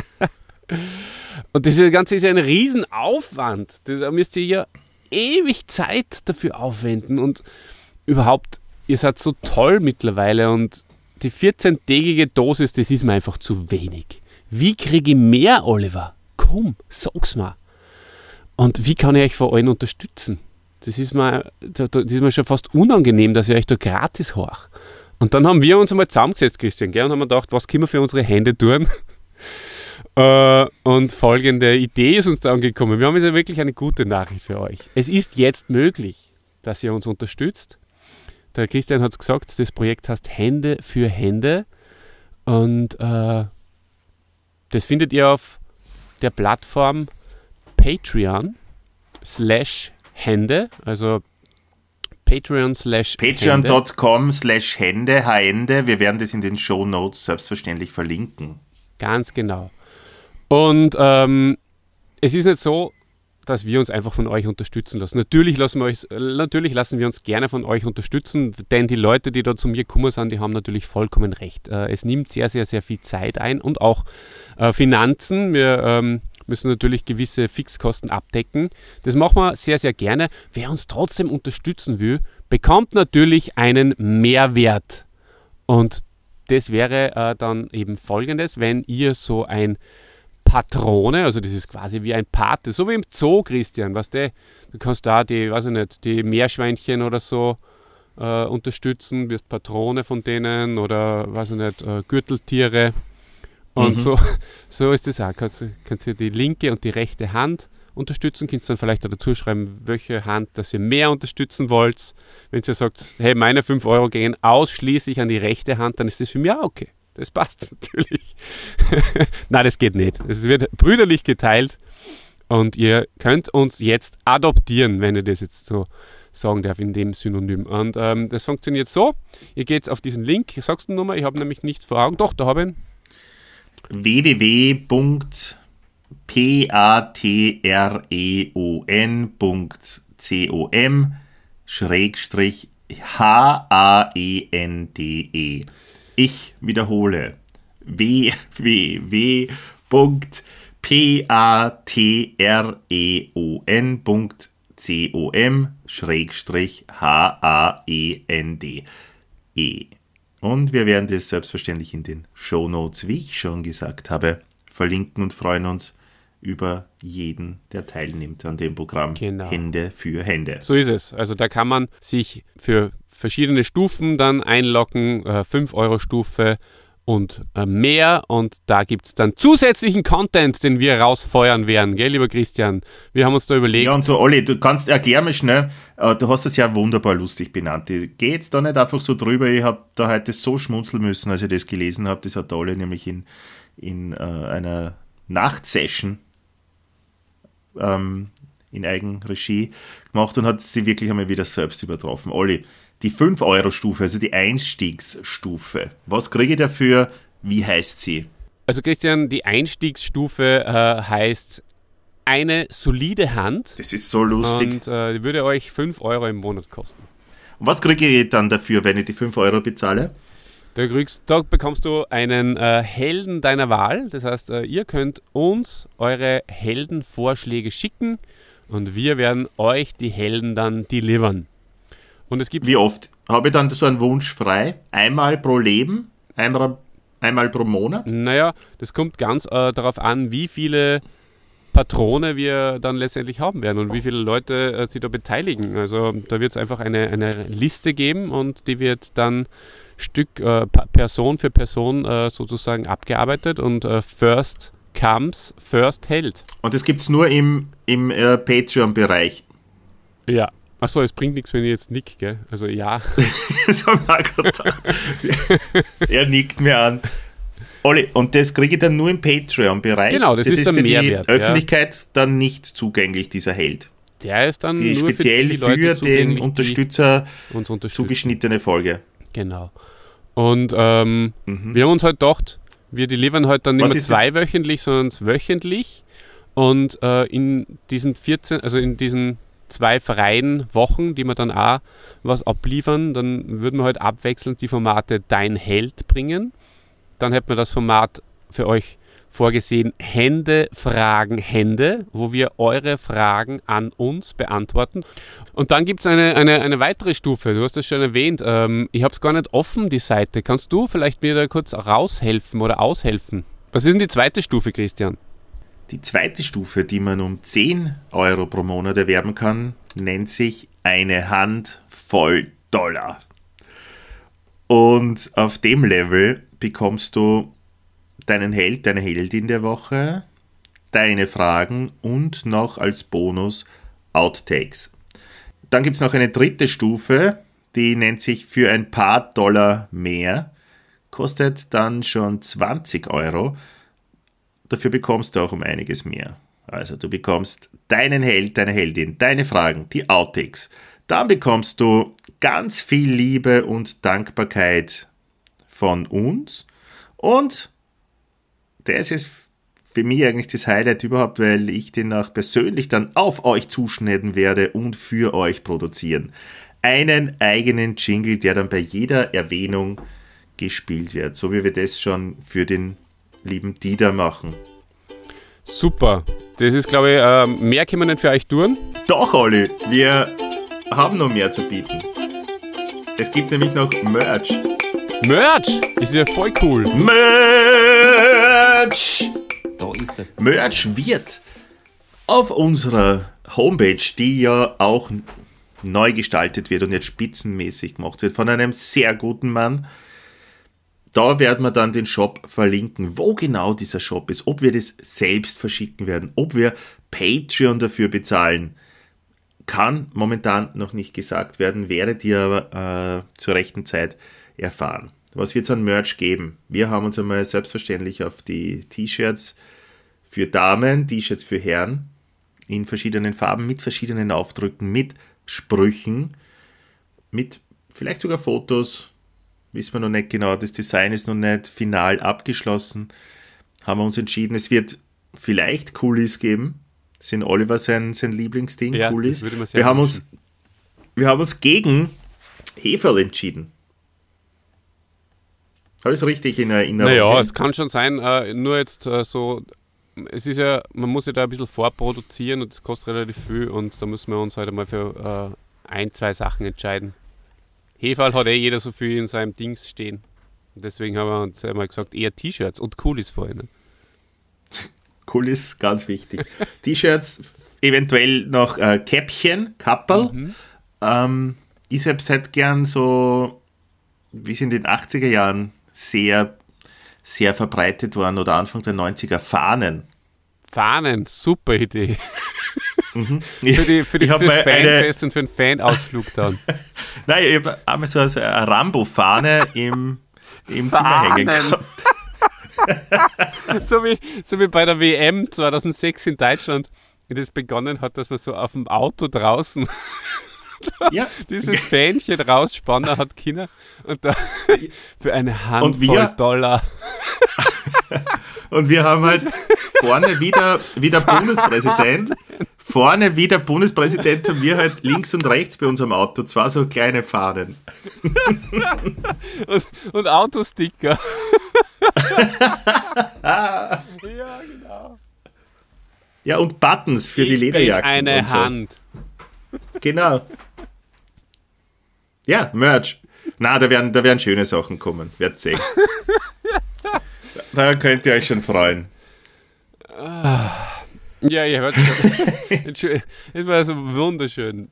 Und das Ganze ist ja ein Riesenaufwand. Da müsst ihr ja ewig Zeit dafür aufwenden. Und überhaupt, ihr seid so toll mittlerweile. Und die 14-tägige Dosis, das ist mir einfach zu wenig. Wie kriege ich mehr, Oliver? Komm, sag's mal. Und wie kann ich euch von allen unterstützen? Das ist mir schon fast unangenehm, dass ich euch da gratis horch. Und dann haben wir uns einmal zusammengesetzt, Christian, gell, und haben gedacht, was können wir für unsere Hände tun? Und folgende Idee ist uns da angekommen. Wir haben jetzt ja wirklich eine gute Nachricht für euch. Es ist jetzt möglich, dass ihr uns unterstützt. Der Christian hat es gesagt, das Projekt heißt Hände für Hände. Und das findet ihr auf der Plattform Patreon/Hände, also Patreon.com/Hände, Hände. Wir werden das in den Shownotes selbstverständlich verlinken. Ganz genau. Und es ist nicht so, dass wir uns einfach von euch unterstützen lassen. Natürlich lassen wir uns gerne von euch unterstützen, denn die Leute, die da zu mir gekommen sind, die haben natürlich vollkommen recht. Es nimmt sehr, sehr, sehr viel Zeit ein und auch Finanzen. Wir müssen natürlich gewisse Fixkosten abdecken. Das machen wir sehr, sehr gerne. Wer uns trotzdem unterstützen will, bekommt natürlich einen Mehrwert. Und das wäre dann eben folgendes, wenn ihr so ein Patrone, also das ist quasi wie ein Pate, so wie im Zoo, Christian, weißt du kannst da die Meerschweinchen oder so unterstützen, wirst Patrone von denen oder, Gürteltiere. Und so ist das auch. Kannst du die linke und die rechte Hand unterstützen, kannst dann vielleicht dazu schreiben, welche Hand, dass ihr mehr unterstützen wollt. Wenn ihr sagt, hey, meine 5 Euro gehen ausschließlich an die rechte Hand, dann ist das für mich auch okay. Das passt natürlich. Nein, das geht nicht. Es wird brüderlich geteilt und ihr könnt uns jetzt adoptieren, wenn ihr das jetzt so sagen darf, in dem Synonym. Und das funktioniert so, ihr geht auf diesen Link, sagst du nochmal, ich habe nämlich nicht vor Augen, doch, da habe ich ihn. www.patreon.com/HAENDE. Ich wiederhole, www.patreon.com/HAENDE. Und wir werden das selbstverständlich in den Shownotes, wie ich schon gesagt habe, verlinken und freuen uns über jeden, der teilnimmt an dem Programm. Genau. Hände für Hände. So ist es. Also da kann man sich für verschiedene Stufen dann einloggen, 5-Euro-Stufe und mehr. Und da gibt es dann zusätzlichen Content, den wir rausfeuern werden, gell, lieber Christian? Wir haben uns da überlegt. Ja, und so, Olli, du kannst, erklär mir schnell, du hast das ja wunderbar lustig benannt. Geh jetzt da nicht einfach so drüber, ich habe da heute so schmunzeln müssen, als ich das gelesen habe. Das hat der Olli nämlich in einer Nachtsession in Eigenregie gemacht und hat sie wirklich einmal wieder selbst übertroffen. Olli, die 5-Euro-Stufe, also die Einstiegsstufe, was kriege ich dafür? Wie heißt sie? Also Christian, die Einstiegsstufe heißt eine solide Hand. Das ist so lustig. Und die würde euch 5 Euro im Monat kosten. Und was kriege ich dann dafür, wenn ich die 5 Euro bezahle? Da bekommst du einen Helden deiner Wahl. Das heißt, ihr könnt uns eure Heldenvorschläge schicken und wir werden euch die Helden dann delivern. Und es gibt... Wie oft? Habe ich dann so einen Wunsch frei? Einmal pro Leben? Einmal pro Monat? Naja, das kommt ganz darauf an, wie viele Patrone wir dann letztendlich haben werden und wie viele Leute sich da beteiligen. Also da wird es einfach eine Liste geben und die wird dann Person für Person sozusagen abgearbeitet und first comes, first hält. Und das gibt es nur im Patreon-Bereich. Ja. Achso, es bringt nichts, wenn ich jetzt nick, gell? Also ja. Das haben wir auch gedacht. Er nickt mir an. Olli, und das kriege ich dann nur im Patreon-Bereich? Genau, das ist der für Mehrwert. Die Öffentlichkeit dann nicht zugänglich, dieser Held. Der ist dann die nur speziell für den Unterstützer zugeschnittene Folge. Genau. Und wir haben uns halt gedacht, wir delivern halt dann nicht mehr zweiwöchentlich, sondern wöchentlich. Und in diesen 2 freien Wochen, die wir dann auch was abliefern, dann würden wir halt abwechselnd die Formate Dein Held bringen. Dann hätten wir das Format für euch vorgesehen, Hände fragen Hände, wo wir eure Fragen an uns beantworten. Und dann gibt es eine weitere Stufe, du hast das schon erwähnt, ich habe es gar nicht offen, die Seite. Kannst du vielleicht mir da kurz raushelfen oder aushelfen? Was ist denn die zweite Stufe, Christian? Die zweite Stufe, die man um 10 Euro pro Monat erwerben kann, nennt sich eine Hand voll Dollar. Und auf dem Level bekommst du deinen Held, deine Heldin der Woche, deine Fragen und noch als Bonus Outtakes. Dann gibt es noch eine dritte Stufe, die nennt sich für ein paar Dollar mehr, kostet dann schon 20 Euro. Dafür bekommst du auch um einiges mehr. Also du bekommst deinen Held, deine Heldin, deine Fragen, die Outtakes. Dann bekommst du ganz viel Liebe und Dankbarkeit von uns. Und das ist für mich eigentlich das Highlight überhaupt, weil ich den auch persönlich dann auf euch zuschneiden werde und für euch produzieren. Einen eigenen Jingle, der dann bei jeder Erwähnung gespielt wird. So wie wir das schon für den lieben Dieter machen. Super. Das ist, glaube ich, mehr können wir nicht für euch tun. Doch, Olli, wir haben noch mehr zu bieten. Es gibt nämlich noch Merch. Merch? Ist ja voll cool. Merch! Da ist er. Merch wird auf unserer Homepage, die ja auch neu gestaltet wird und jetzt spitzenmäßig gemacht wird von einem sehr guten Mann. Da werden wir dann den Shop verlinken, wo genau dieser Shop ist, ob wir das selbst verschicken werden, ob wir Patreon dafür bezahlen. Kann momentan noch nicht gesagt werden, werdet ihr aber zur rechten Zeit erfahren. Was wird es an Merch geben? Wir haben uns einmal selbstverständlich auf die T-Shirts für Damen, T-Shirts für Herren in verschiedenen Farben, mit verschiedenen Aufdrücken, mit Sprüchen, mit vielleicht sogar Fotos, wissen wir noch nicht genau, das Design ist noch nicht final abgeschlossen, haben wir uns entschieden, es wird vielleicht Coolies geben, das sind Oliver sein Lieblingsding, ja, Coolies. Wir haben uns gegen Heferl entschieden. Habe ich es richtig in Erinnerung? Naja, es kann schon sein, nur jetzt so, es ist ja, man muss ja da ein bisschen vorproduzieren und das kostet relativ viel und da müssen wir uns halt einmal für 1-2 Sachen entscheiden. Heferl hat jeder so viel in seinem Dings stehen. Und deswegen haben wir uns einmal gesagt, eher T-Shirts und Coolies vorhin. Coolies, ganz wichtig. T-Shirts, eventuell noch Käppchen, Kapperl. Ich selbst hätte gern so, wie es in den 80er Jahren sehr, sehr verbreitet waren oder Anfang der 90er, Fahnen. Fahnen, super Idee. Mhm. Für das Fanfest und für den Fanausflug dann. Nein, ich habe einmal so eine Rambo-Fahne im Zimmer hängen gehabt. so wie bei der WM 2006 in Deutschland. das begonnen hat, dass man so auf dem Auto draußen Ja. dieses Fähnchen rausspannen hat Kinder und da für eine Handvoll Dollar. Und wir haben halt vorne wieder Bundespräsident. Vorne wie der Bundespräsident haben wir halt links und rechts bei unserem Auto zwar so kleine Fahnen. und Autosticker. Ja, genau. Ja, und Buttons für die Lederjacken. Eine und so. Hand. Genau. Ja, Merch. Na, da werden schöne Sachen kommen. Werdet sehen. Da könnt ihr euch schon freuen. Ja, ihr hört schon. Es war so wunderschön.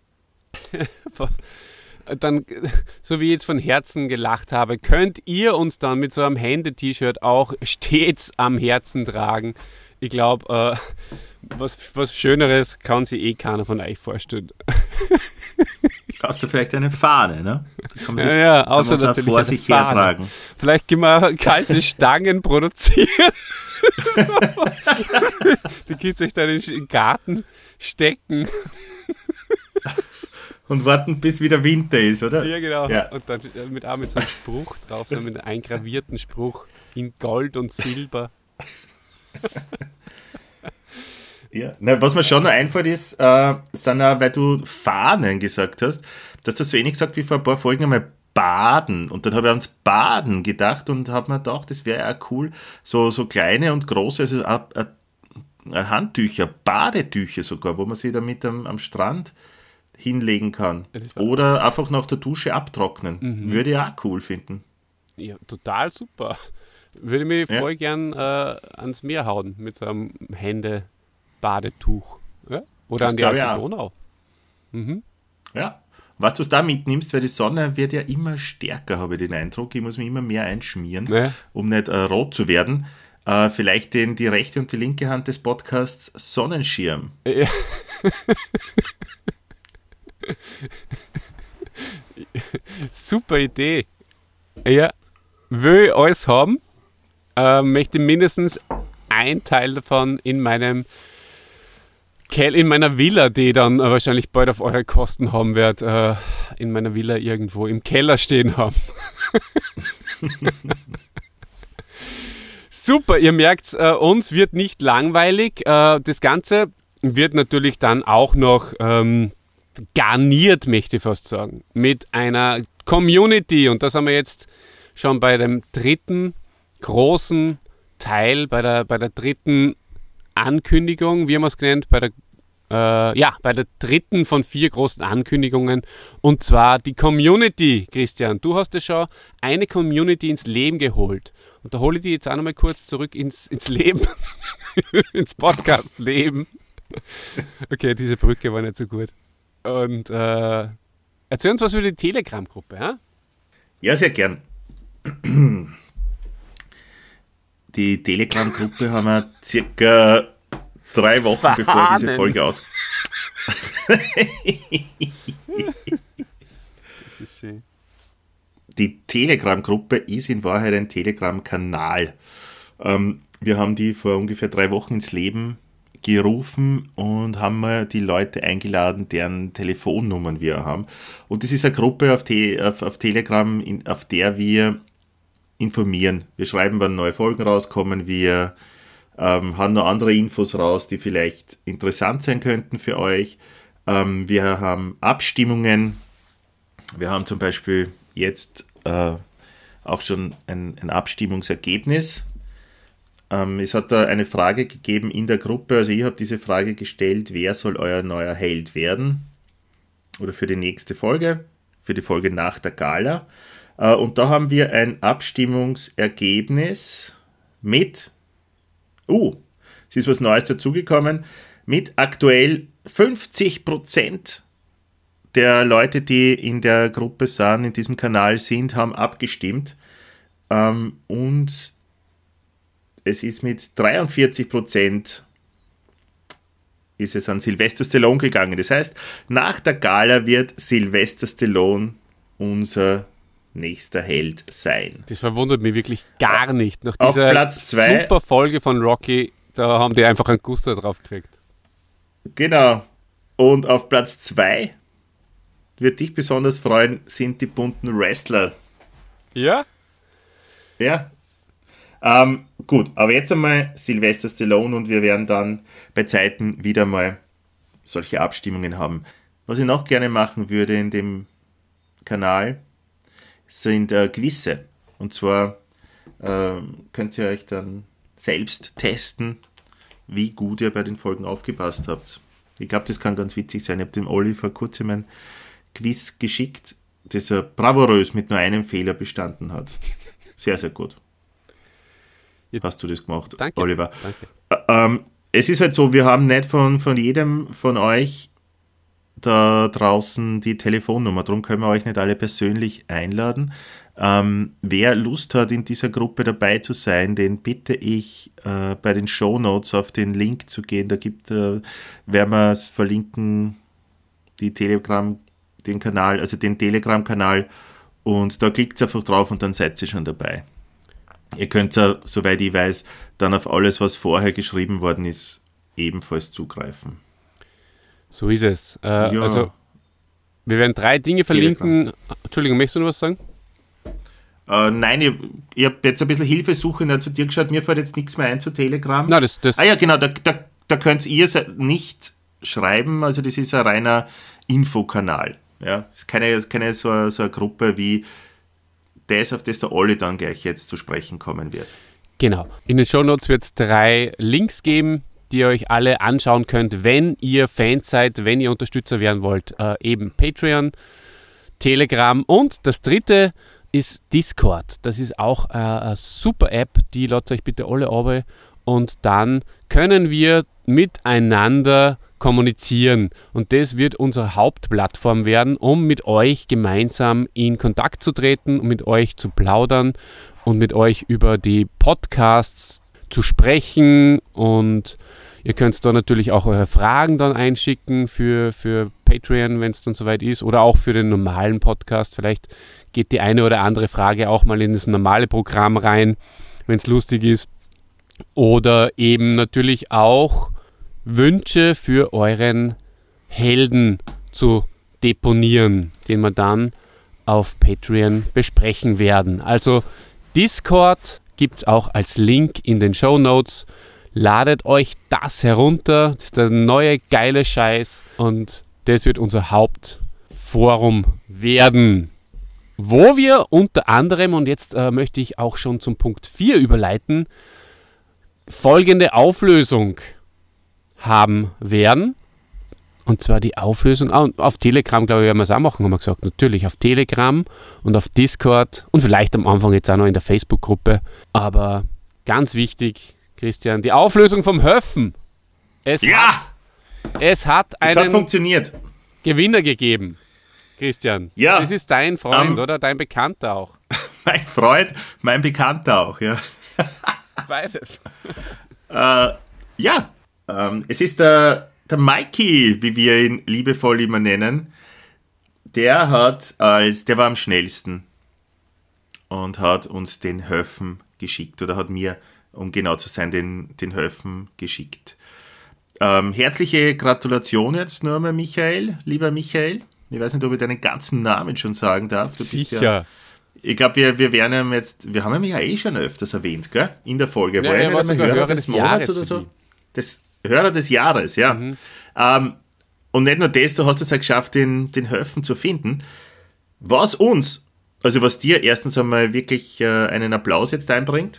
Dann, so wie ich jetzt von Herzen gelacht habe, könnt ihr uns dann mit so einem Hände-T-Shirt auch stets am Herzen tragen. Ich glaube, was Schöneres kann sich eh keiner von euch vorstellen. Hast du vielleicht eine Fahne, ne? Die kann man sich, ja, außer kann man natürlich vor sich hertragen. Vielleicht können wir kalte Stangen produzieren. Die könnt ihr euch dann in den Garten stecken. Und warten, bis wieder Winter ist, oder? Ja, genau. Ja. Und dann mit so einem Spruch drauf, so mit einem eingravierten Spruch in Gold und Silber. Ja. Na, was mir schon noch einfällt ist, sind auch, weil du Fahnen gesagt hast, dass du so ähnlich gesagt wie vor ein paar Folgen einmal Baden. Und dann habe ich ans Baden gedacht und habe mir gedacht, das wäre ja auch cool, so kleine und große, also Handtücher, Badetücher sogar, wo man sich damit am Strand hinlegen kann. Oder einfach nach der Dusche abtrocknen. Würde ich auch cool finden. Ja, total super. Würde mich voll gern ans Meer hauen mit so einem Hände-Badetuch. Ja? Oder Das an die glaub ich alte auch. Donau. Ja. Was du da mitnimmst, weil die Sonne wird ja immer stärker, habe ich den Eindruck. Ich muss mich immer mehr einschmieren, Ja. um nicht rot zu werden. Vielleicht die rechte und die linke Hand des Podcasts Sonnenschirm. Ja. Super Idee. Ja, will ich alles haben. Möchte mindestens ein Teil davon in meiner Villa, die ich dann wahrscheinlich bald auf eure Kosten haben werde, in meiner Villa irgendwo im Keller stehen haben. Super, ihr merkt, uns wird nicht langweilig. Das Ganze wird natürlich dann auch noch garniert, möchte ich fast sagen, mit einer Community. Und das haben wir jetzt schon bei dem dritten großen Teil, bei der dritten Ankündigung, wie haben wir es genannt, bei der dritten von 4 großen Ankündigungen, und zwar die Community. Christian, du hast ja schon eine Community ins Leben geholt. Und da hole ich die jetzt auch nochmal kurz zurück ins Leben, ins Podcast-Leben. Okay, diese Brücke war nicht so gut. Und erzähl uns was über die Telegram-Gruppe. Ja? Ja, sehr gern. Die Telegram-Gruppe haben wir circa 3 Wochen bevor diese Folge aus. Die Telegram-Gruppe ist in Wahrheit ein Telegram-Kanal. Wir haben die vor ungefähr 3 Wochen ins Leben gerufen und haben mal die Leute eingeladen, deren Telefonnummern wir haben. Und das ist eine Gruppe auf Telegram, auf der wir informieren. Wir schreiben, wann neue Folgen rauskommen. Wir haben noch andere Infos raus, die vielleicht interessant sein könnten für euch. Wir haben Abstimmungen. Wir haben zum Beispiel jetzt auch schon ein Abstimmungsergebnis. Es hat da eine Frage gegeben in der Gruppe. Also ich habe diese Frage gestellt, wer soll euer neuer Held werden? Oder für die nächste Folge, für die Folge nach der Gala. Und da haben wir ein Abstimmungsergebnis mit, es ist was Neues dazugekommen, mit aktuell 50% der Leute, die in der Gruppe sind, in diesem Kanal sind, haben abgestimmt. Und es ist mit 43% ist es an Sylvester Stallone gegangen. Das heißt, nach der Gala wird Sylvester Stallone unser nächster Held sein. Das verwundert mich wirklich gar nicht. Nach Auf dieser Platz 2, super Folge von Rocky, da haben die einfach einen Guster drauf gekriegt. Genau. Und auf Platz 2 wird dich besonders freuen, sind die bunten Wrestler. Ja? Ja. Gut, aber jetzt einmal Sylvester Stallone und wir werden dann bei Zeiten wieder mal solche Abstimmungen haben. Was ich noch gerne machen würde in dem Kanal, sind Quizze. Und zwar könnt ihr euch dann selbst testen, wie gut ihr bei den Folgen aufgepasst habt. Ich glaube, das kann ganz witzig sein. Ich habe dem Olli vor kurzem ein Quiz geschickt, das er bravourös mit nur einem Fehler bestanden hat. Sehr, sehr gut. Hast du das gemacht, Danke, Oliver? danke. Es ist halt so, wir haben nicht von jedem von euch da draußen die Telefonnummer, darum können wir euch nicht alle persönlich einladen. Wer Lust hat, in dieser Gruppe dabei zu sein, den bitte ich bei den Shownotes auf den Link zu gehen. Da werden wir es verlinken, den Kanal, also den Telegram-Kanal, und da klickt einfach drauf und dann seid ihr schon dabei. Ihr könnt, soweit ich weiß, dann auf alles, was vorher geschrieben worden ist, ebenfalls zugreifen. So ist es. Also, wir werden 3 Dinge verlinken. Entschuldigung, möchtest du noch was sagen? Nein, ich habe jetzt ein bisschen Hilfesuche zu dir geschaut. Mir fällt jetzt nichts mehr ein zu Telegram. Nein, das ja, genau, da könnt ihr nicht schreiben. Also das ist ein reiner Infokanal. Ja, es ist keine so eine Gruppe wie das, auf das der Olli dann gleich jetzt zu sprechen kommen wird. Genau. In den Shownotes wird es 3 Links geben, die ihr euch alle anschauen könnt, wenn ihr Fans seid, wenn ihr Unterstützer werden wollt. Eben Patreon, Telegram und das 3. ist Discord. Das ist auch eine super App, die lasst euch bitte alle runter und dann können wir miteinander kommunizieren und das wird unsere Hauptplattform werden, um mit euch gemeinsam in Kontakt zu treten und mit euch zu plaudern und mit euch über die Podcasts zu sprechen, und ihr könnt da natürlich auch eure Fragen dann einschicken für Patreon, wenn es dann soweit ist, oder auch für den normalen Podcast. Vielleicht geht die eine oder andere Frage auch mal in das normale Programm rein, wenn es lustig ist. Oder eben natürlich auch Wünsche für euren Helden zu deponieren, den wir dann auf Patreon besprechen werden. Also Discord gibt es auch als Link in den Shownotes. Ladet euch das herunter, das ist der neue geile Scheiß und das wird unser Hauptforum werden, wo wir unter anderem, und jetzt möchte ich auch schon zum Punkt 4 überleiten, folgende Auflösung haben werden. Und zwar die Auflösung, auf Telegram, glaube ich, werden wir es auch machen, haben wir gesagt. Natürlich auf Telegram und auf Discord und vielleicht am Anfang jetzt auch noch in der Facebook-Gruppe. Aber ganz wichtig, Christian, die Auflösung vom Höfen. Es hat einen funktioniert. Gewinner gegeben, Christian. Ja. Das ist dein Freund, oder? Dein Bekannter auch. Mein Freund, mein Bekannter auch, ja. Beides. Es ist der Mikey, wie wir ihn liebevoll immer nennen. Der war am schnellsten und hat uns den Höfen geschickt, oder hat mir, um genau zu sein, den Höfen geschickt. Herzliche Gratulation jetzt nur einmal, Michael, lieber Michael. Ich weiß nicht, ob ich deinen ganzen Namen schon sagen darf. Du Sicher. bist ja, ich glaube, wir haben ihn ja eh schon öfters erwähnt, gell? In der Folge. Ja, er war sogar Hörer des Jahres oder so. Das Hörer des Jahres, ja. Mhm. Und nicht nur das, du hast es ja geschafft, den Höfen zu finden. Was dir erstens einmal wirklich einen Applaus jetzt einbringt.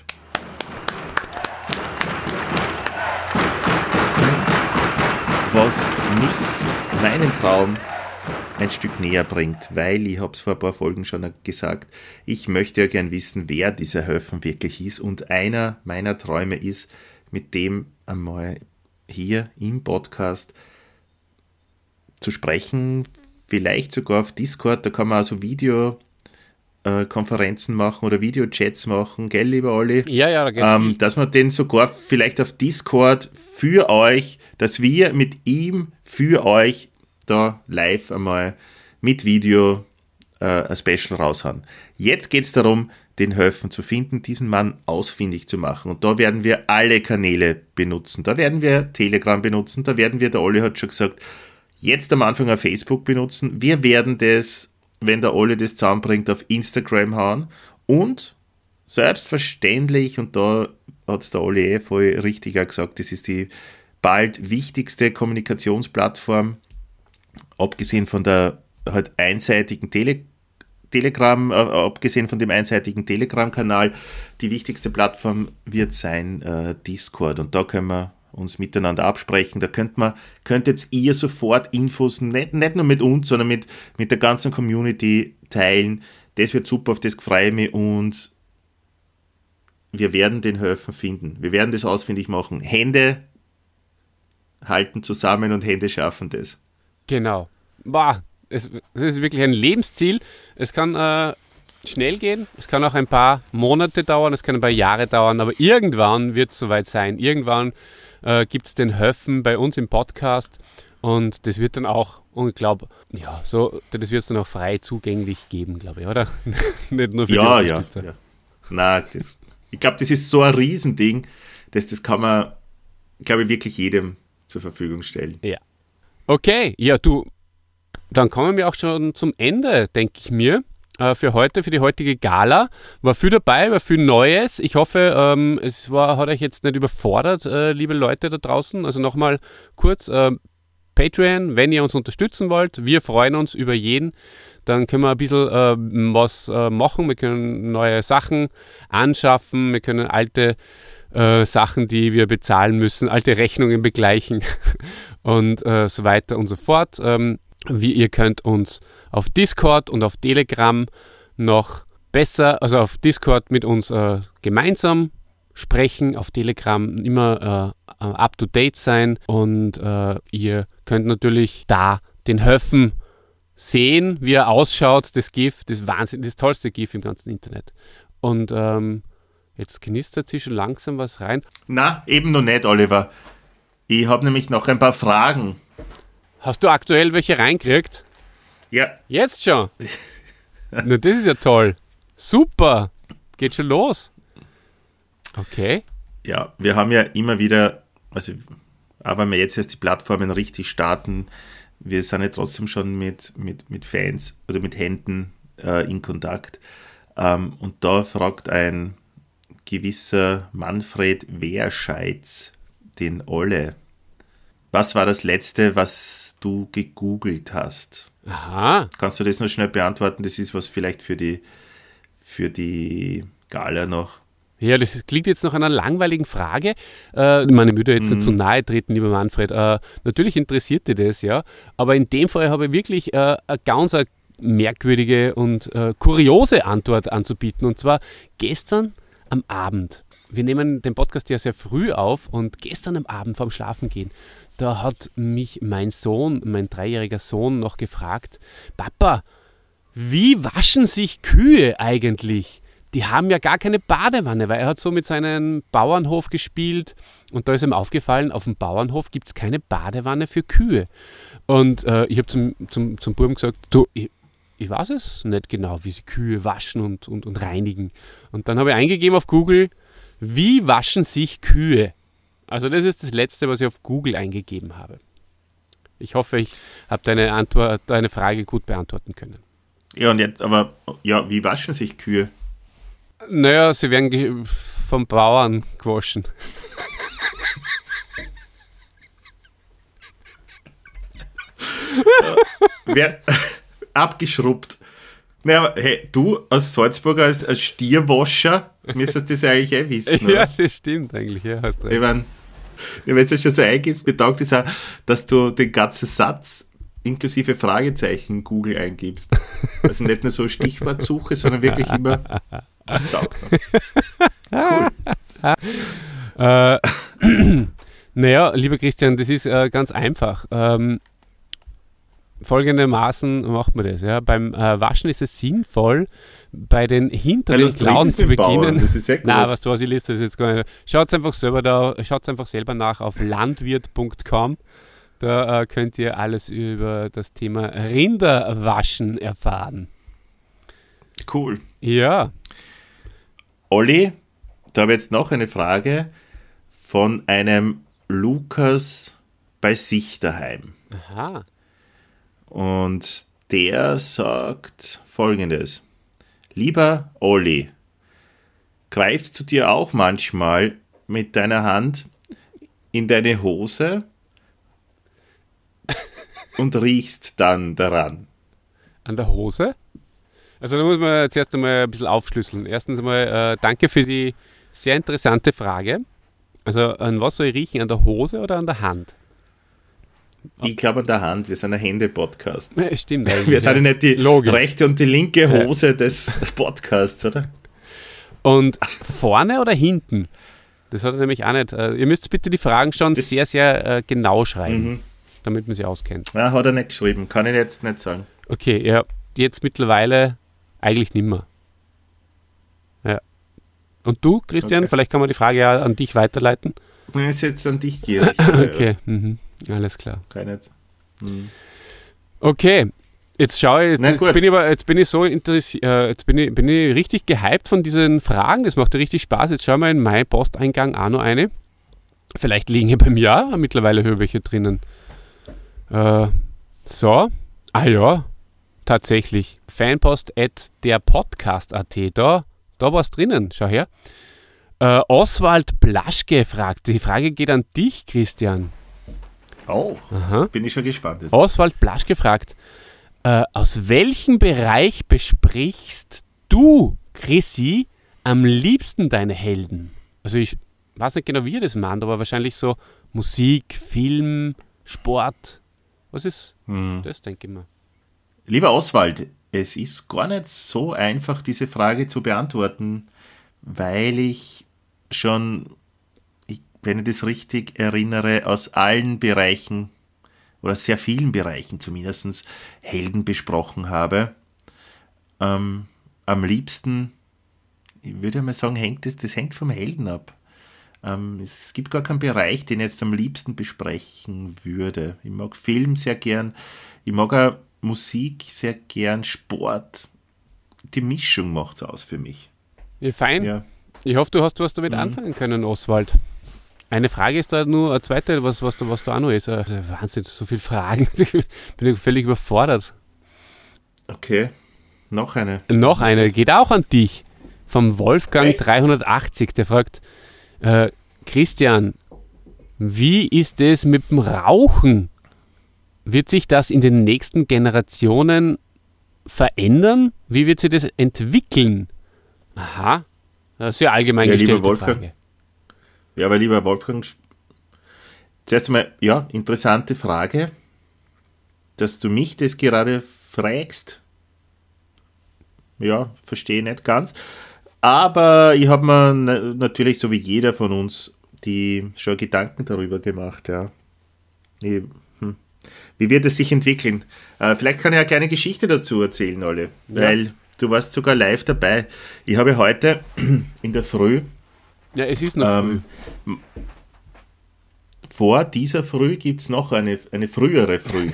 Und was meinen Traum ein Stück näher bringt, weil ich habe es vor ein paar Folgen schon gesagt, ich möchte ja gern wissen, wer dieser Höfen wirklich ist, und einer meiner Träume ist, mit dem einmal hier im Podcast zu sprechen, vielleicht sogar auf Discord, da kann man also Videokonferenzen machen oder Videochats machen, gell, lieber Olli? Ja, da geht's dass man den sogar vielleicht auf Discord für euch, dass wir mit ihm für euch da live einmal mit Video ein Special raushauen. Jetzt geht es darum, den Höfen zu finden, diesen Mann ausfindig zu machen. Und da werden wir alle Kanäle benutzen. Da werden wir Telegram benutzen, da werden wir, der Olli hat schon gesagt, jetzt am Anfang auf Facebook benutzen. Wir werden das, wenn der Olli das zusammenbringt, auf Instagram hauen. Und selbstverständlich, und da hat es der Olli voll richtig auch gesagt, das ist die bald wichtigste Kommunikationsplattform, abgesehen von der halt einseitigen Telegram, abgesehen von dem einseitigen Telegram-Kanal, die wichtigste Plattform wird sein Discord. Und da können wir uns miteinander absprechen. Da könntet ihr sofort Infos nicht nur mit uns, sondern mit der ganzen Community teilen. Das wird super, auf das freue ich mich, und wir werden den Höfen finden. Wir werden das ausfindig machen. Hände halten zusammen und Hände schaffen das. Genau. Boah, das ist wirklich ein Lebensziel. Es kann schnell gehen, es kann auch ein paar Monate dauern, es kann ein paar Jahre dauern, aber irgendwann wird es soweit sein. Irgendwann gibt es den Höfen bei uns im Podcast, und das wird dann auch, und ich glaube, ja, so, das wird es dann auch frei zugänglich geben, glaube ich, oder? Nicht nur für die Unterstützer. Ja. Nein, ich glaube, das ist so ein Riesending, dass das kann man, glaube ich, wirklich jedem zur Verfügung stellen. Ja. Okay, ja, du, dann kommen wir auch schon zum Ende, denke ich mir, für heute, für die heutige Gala. War viel dabei, war viel Neues. Ich hoffe, hat euch jetzt nicht überfordert, liebe Leute da draußen. Also nochmal kurz, Patreon, wenn ihr uns unterstützen wollt, wir freuen uns über jeden. Dann können wir ein bisschen was machen. Wir können neue Sachen anschaffen, wir können alte Sachen, die wir bezahlen müssen, alte Rechnungen begleichen und so weiter und so fort. Ihr könnt uns auf Discord und auf Telegram noch besser, also auf Discord mit uns gemeinsam sprechen, auf Telegram immer up-to-date sein, und ihr könnt natürlich da den Höfen sehen, wie er ausschaut, das GIF, das tollste GIF im ganzen Internet. Und jetzt knistert sie schon langsam was rein. Na, eben noch nicht, Oliver. Ich habe nämlich noch ein paar Fragen. Hast du aktuell welche reinkriegt? Ja. Jetzt schon? Na, das ist ja toll. Super. Geht schon los. Okay. Ja, wir haben ja immer wieder, also, aber wenn wir jetzt erst die Plattformen richtig starten, wir sind ja trotzdem schon mit Fans, also mit Händen in Kontakt. Und da fragt ein gewisser Manfred Wehrscheitz den Olle: Was war das Letzte, was du gegoogelt hast? Aha. Kannst du das noch schnell beantworten? Das ist was vielleicht für die Gala noch. Ja, das klingt jetzt nach einer langweiligen Frage. Ich meine, ich würde jetzt nicht zu nahe treten, lieber Manfred. Natürlich interessiert dich das, ja. Aber in dem Fall habe ich wirklich eine ganz merkwürdige und kuriose Antwort anzubieten. Und zwar gestern am Abend. Wir nehmen den Podcast ja sehr früh auf, und gestern am Abend vorm Schlafengehen, da hat mich mein 3-jähriger Sohn noch gefragt: Papa, wie waschen sich Kühe eigentlich? Die haben ja gar keine Badewanne, weil er hat so mit seinem Bauernhof gespielt, und da ist ihm aufgefallen, auf dem Bauernhof gibt es keine Badewanne für Kühe. Und ich habe zum Buben gesagt: Du, ich weiß es nicht genau, wie sie Kühe waschen und reinigen. Und dann habe ich eingegeben auf Google: Wie waschen sich Kühe? Also das ist das Letzte, was ich auf Google eingegeben habe. Ich hoffe, ich habe deine Frage gut beantworten können. Ja, und jetzt, aber ja, wie waschen sich Kühe? Naja, sie werden vom Bauern gewaschen. Abgeschrubbt. Naja, hey, du als Salzburger, als Stierwascher, müsstest das eigentlich wissen, oder? Ja, das stimmt eigentlich, ja, hast recht. Ich meine, wenn du es schon so eingibst, betaugt es auch, dass du den ganzen Satz inklusive Fragezeichen in Google eingibst. Also nicht nur so Stichwortsuche, sondern wirklich immer, was taugt noch. Cool. Naja, lieber Christian, das ist ganz einfach. Folgendermaßen macht man das. Ja. Beim Waschen ist es sinnvoll, bei den hinteren Klauen zu beginnen. Das ist sehr gut. Nein, weißt du was, ich lese das jetzt gar nicht. Schaut einfach selber nach auf landwirt.com. Da könnt ihr alles über das Thema Rinderwaschen erfahren. Cool. Ja. Olli, da habe ich jetzt noch eine Frage von einem Lukas bei sich daheim. Aha. Und der sagt Folgendes. Lieber Olli, greifst du dir auch manchmal mit deiner Hand in deine Hose und riechst dann daran? An der Hose? Also da muss man zuerst einmal ein bisschen aufschlüsseln. Erstens einmal danke für die sehr interessante Frage. Also an was soll ich riechen? An der Hose oder an der Hand? Ich glaube an der Hand, wir sind ein Hände-Podcast. Ja, stimmt. Wir sind ja nicht die Logisch. rechte und die linke Hose des Podcasts, oder? Und vorne oder hinten? Das hat er nämlich auch nicht. Ihr müsst bitte die Fragen schon sehr, sehr genau schreiben, damit man sie auskennt. Ja, hat er nicht geschrieben, kann ich jetzt nicht sagen. Okay, ja, jetzt mittlerweile eigentlich nimmer. Ja. Und du, Christian, vielleicht kann man die Frage ja an dich weiterleiten. Ich ist jetzt an dich gierig. Okay, alles klar. Kann ich nicht. Okay, jetzt schaue ich, jetzt bin ich so interessiert, bin ich richtig gehypt von diesen Fragen, das macht ja richtig Spaß. Jetzt schauen wir in meinen Posteingang auch noch eine. Vielleicht liegen hier bei mir auch mittlerweile welche drinnen. So, ja, tatsächlich. Fanpost@derpodcast.at, da war's drinnen, schau her. Oswald Blaschke fragt, die Frage geht an dich, Christian. Oh, bin ich schon gespannt. Oswald Blaschke fragt, aus welchem Bereich besprichst du, Chrissy, am liebsten deine Helden? Also ich weiß nicht genau, wie ihr das meint, aber wahrscheinlich so Musik, Film, Sport. Was ist das, denke ich mal? Lieber Oswald, es ist gar nicht so einfach, diese Frage zu beantworten, weil ich schon, wenn ich das richtig erinnere, aus allen Bereichen oder sehr vielen Bereichen zumindest Helden besprochen habe. Am liebsten, ich würde mal sagen, das hängt vom Helden ab. Es gibt gar keinen Bereich, den ich jetzt am liebsten besprechen würde. Ich mag Film sehr gern, ich mag auch Musik sehr gern, Sport. Die Mischung macht es aus für mich. Ja, fein. Ja. Ich hoffe, du hast was damit anfangen können, Oswald. Eine Frage ist da nur, eine zweite, was da auch noch ist. Wahnsinn, so viele Fragen. Ich bin völlig überfordert. Okay, noch eine. Noch eine, geht auch an dich. Vom Wolfgang 380, der fragt, Christian, wie ist es mit dem Rauchen? Wird sich das in den nächsten Generationen verändern? Wie wird sich das entwickeln? Aha, sehr allgemein gestellte Frage. Ja, aber lieber Wolfgang, zuerst einmal, ja, interessante Frage, dass du mich das gerade fragst. Ja, verstehe nicht ganz. Aber ich habe mir natürlich, so wie jeder von uns, die schon Gedanken darüber gemacht, ja. Wie wird es sich entwickeln? Vielleicht kann ich eine kleine Geschichte dazu erzählen, Olli, weil du warst sogar live dabei. Ich habe heute in der Früh... Ja, es ist noch früh. Vor dieser Früh gibt es noch eine frühere Früh.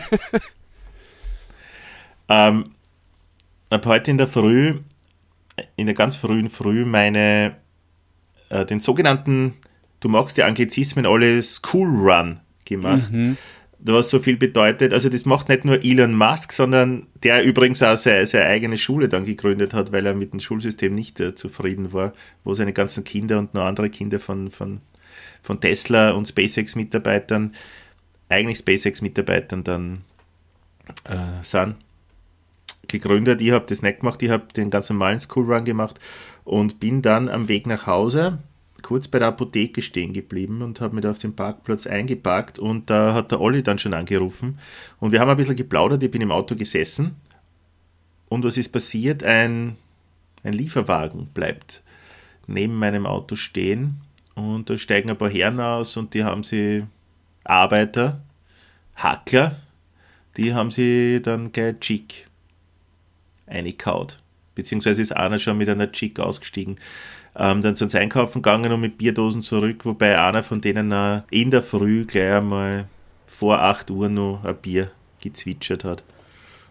Habe heute in der Früh, in der ganz frühen Früh, den sogenannten, du magst die Anglizismen alle, School Run gemacht. Was so viel bedeutet, also das macht nicht nur Elon Musk, sondern der übrigens auch seine eigene Schule dann gegründet hat, weil er mit dem Schulsystem nicht zufrieden war, wo seine ganzen Kinder und noch andere Kinder von Tesla und SpaceX-Mitarbeitern, eigentlich SpaceX-Mitarbeitern dann sind gegründet. Ich habe das nicht gemacht, ich habe den ganz normalen Schoolrun gemacht und bin dann am Weg nach Hause kurz bei der Apotheke stehen geblieben und habe mich da auf dem Parkplatz eingeparkt und da hat der Olli dann schon angerufen und wir haben ein bisschen geplaudert, ich bin im Auto gesessen und was ist passiert? Ein Lieferwagen bleibt neben meinem Auto stehen und da steigen ein paar Herren aus und die haben sie Arbeiter, Hackler, die haben sie dann gleich Chick eingekaut, beziehungsweise ist einer schon mit einer Chick ausgestiegen. Dann sind sie einkaufen gegangen und mit Bierdosen zurück, wobei einer von denen in der Früh gleich einmal vor 8 Uhr noch ein Bier gezwitschert hat.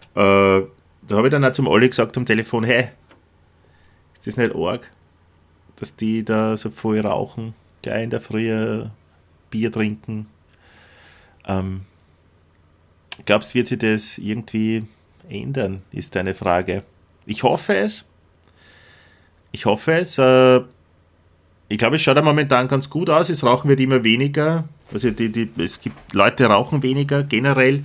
Da habe ich dann auch zum Olli gesagt am Telefon, hey, ist das nicht arg? dass die da so voll rauchen, gleich in der Früh Bier trinken. Glaubst du, wird sich das irgendwie ändern, ist deine Frage. Ich hoffe es. Ich glaube, es schaut ja momentan ganz gut aus. Es rauchen wird immer weniger. Also es gibt Leute, die rauchen weniger generell.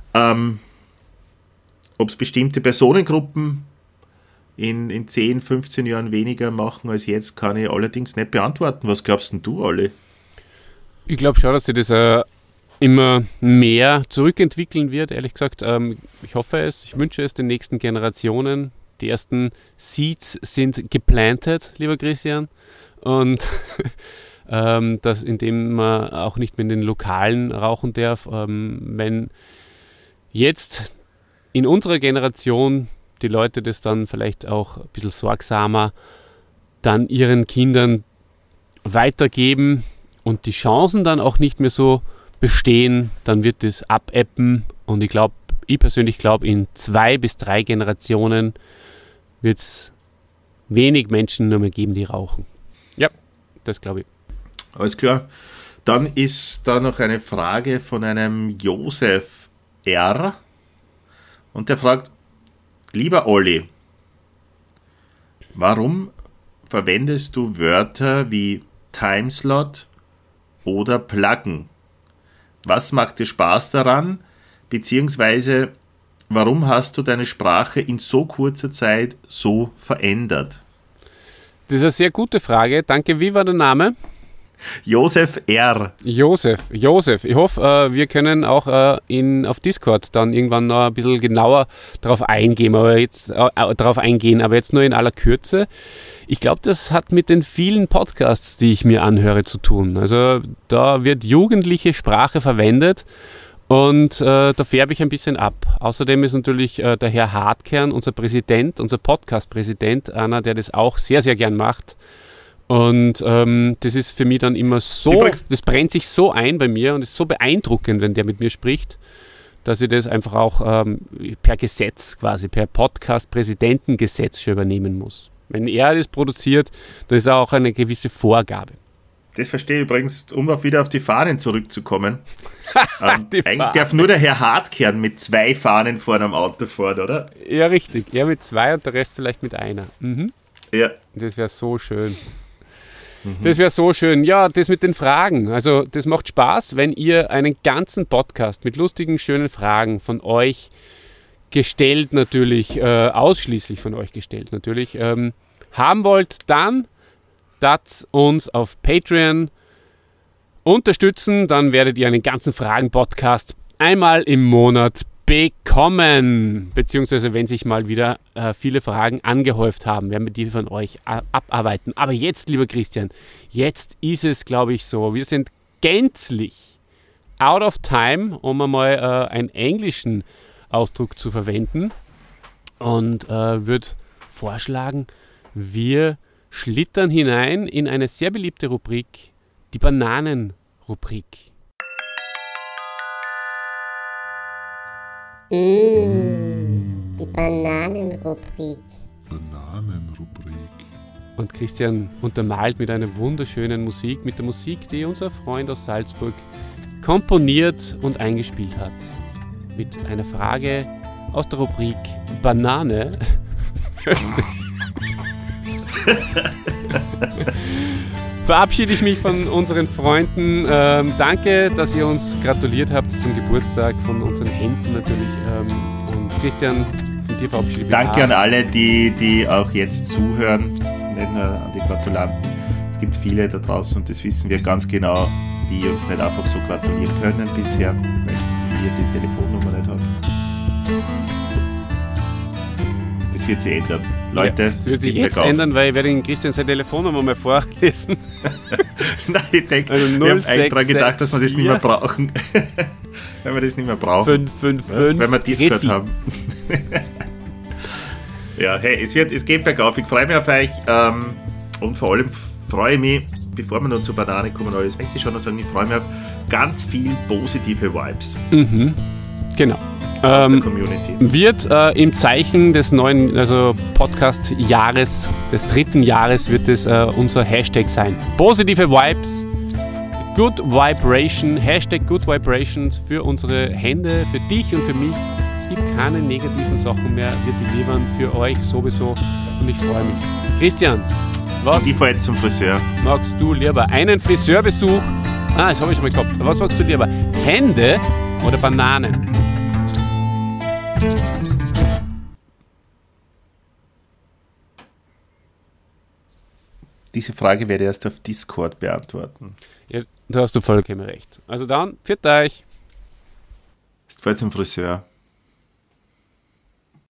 Ob es bestimmte Personengruppen in 10, 15 Jahren weniger machen als jetzt, kann ich allerdings nicht beantworten. Was glaubst denn du, Olli? Ich glaube schon, dass sich das immer mehr zurückentwickeln wird, ehrlich gesagt. Ich hoffe es, ich wünsche es den nächsten Generationen. Die ersten Seeds sind geplantet, lieber Christian. Und dass indem man auch nicht mehr in den Lokalen rauchen darf. Wenn jetzt in unserer Generation die Leute das dann vielleicht auch ein bisschen sorgsamer dann ihren Kindern weitergeben und die Chancen dann auch nicht mehr so bestehen, dann wird das abebben und ich persönlich glaube, in 2 bis 3 Generationen wird es wenig Menschen nur mehr geben, die rauchen. Ja, das glaube ich. Alles klar. Dann ist da noch eine Frage von einem Josef R. Und der fragt, lieber Olli, warum verwendest du Wörter wie Timeslot oder Pluggen? Was macht dir Spaß daran? Beziehungsweise, warum hast du deine Sprache in so kurzer Zeit so verändert? Das ist eine sehr gute Frage. Danke. Wie war der Name? Josef R. Josef. Ich hoffe, wir können auch auf Discord dann irgendwann noch ein bisschen genauer darauf eingehen, aber jetzt nur in aller Kürze. Ich glaube, das hat mit den vielen Podcasts, die ich mir anhöre, zu tun. Also da wird jugendliche Sprache verwendet und da färbe ich ein bisschen ab. Außerdem ist natürlich der Herr Hartkern, unser Podcast-Präsident, einer, der das auch sehr, sehr gern macht. Und das ist für mich dann immer so, übrigens, das brennt sich so ein bei mir und ist so beeindruckend, wenn der mit mir spricht, dass ich das einfach auch per Gesetz quasi, per Podcast-Präsidentengesetz schon übernehmen muss. Wenn er das produziert, dann ist auch eine gewisse Vorgabe. Das verstehe ich übrigens, um auch wieder auf die Fahnen zurückzukommen. Eigentlich darf nur der Herr Hartkern mit 2 Fahnen vorne am Auto fahren, oder? Ja, richtig. Er mit 2 und der Rest vielleicht mit einer. Mhm. Ja. Das wäre so schön. Das wäre so schön. Ja, das mit den Fragen. Also das macht Spaß, wenn ihr einen ganzen Podcast mit lustigen, schönen Fragen von euch gestellt natürlich, ausschließlich von euch gestellt natürlich, haben wollt, dann uns auf Patreon unterstützen. Dann werdet ihr einen ganzen Fragen-Podcast einmal im Monat bekommen. Beziehungsweise wenn sich mal wieder viele Fragen angehäuft haben, werden wir die von euch abarbeiten. Aber jetzt, lieber Christian, jetzt ist es, glaube ich, so, wir sind gänzlich out of time, um einmal einen englischen Ausdruck zu verwenden und würde vorschlagen, wir schlittern hinein in eine sehr beliebte Rubrik, die Bananenrubrik. Die Bananenrubrik. Und Christian untermalt mit einer wunderschönen Musik, mit der Musik, die unser Freund aus Salzburg komponiert und eingespielt hat. Mit einer Frage aus der Rubrik Banane. Verabschiede ich mich von unseren Freunden. Danke, dass ihr uns gratuliert habt zum Geburtstag, von unseren Händen natürlich. Und Christian, von dir verabschiede ich mich. Danke an alle, die auch jetzt zuhören, nicht nur an die Gratulanten. Es gibt viele da draußen und das wissen wir ganz genau, die uns nicht einfach so gratulieren können bisher, weil ihr die Telefonnummer nicht habt. Das wird sich ändern. Leute, ja, das wird sich jetzt ändern, weil ich werde den Christian seine Telefonnummer mal vorlesen. Nein, ich denke, also wir haben eigentlich daran gedacht, dass wir das nicht mehr brauchen. Wenn wir das nicht mehr brauchen. 555. Wenn wir Discord haben. Ja, hey, es geht bergauf. Ich freue mich auf euch und vor allem freue ich mich, bevor wir noch zur Banane kommen, das möchte ich schon noch sagen, ich freue mich auf ganz viel positive Vibes. Genau. aus der Community. Wird im Zeichen des neuen, also Podcast-Jahres, des 3. Jahres, wird es unser Hashtag sein. Positive Vibes, Good Vibration, Hashtag Good Vibrations für unsere Hände, für dich und für mich. Es gibt keine negativen Sachen mehr. Wir delivern für euch sowieso und ich freue mich. Christian, was Ich fahre jetzt zum Friseur. magst du lieber? Einen Friseurbesuch? Das habe ich schon mal gehabt. Was magst du lieber? Hände oder Bananen? Diese Frage werde ich erst auf Discord beantworten. Ja, da hast du vollkommen recht. Also dann, pfiat euch. Jetzt fahre ich zum Friseur.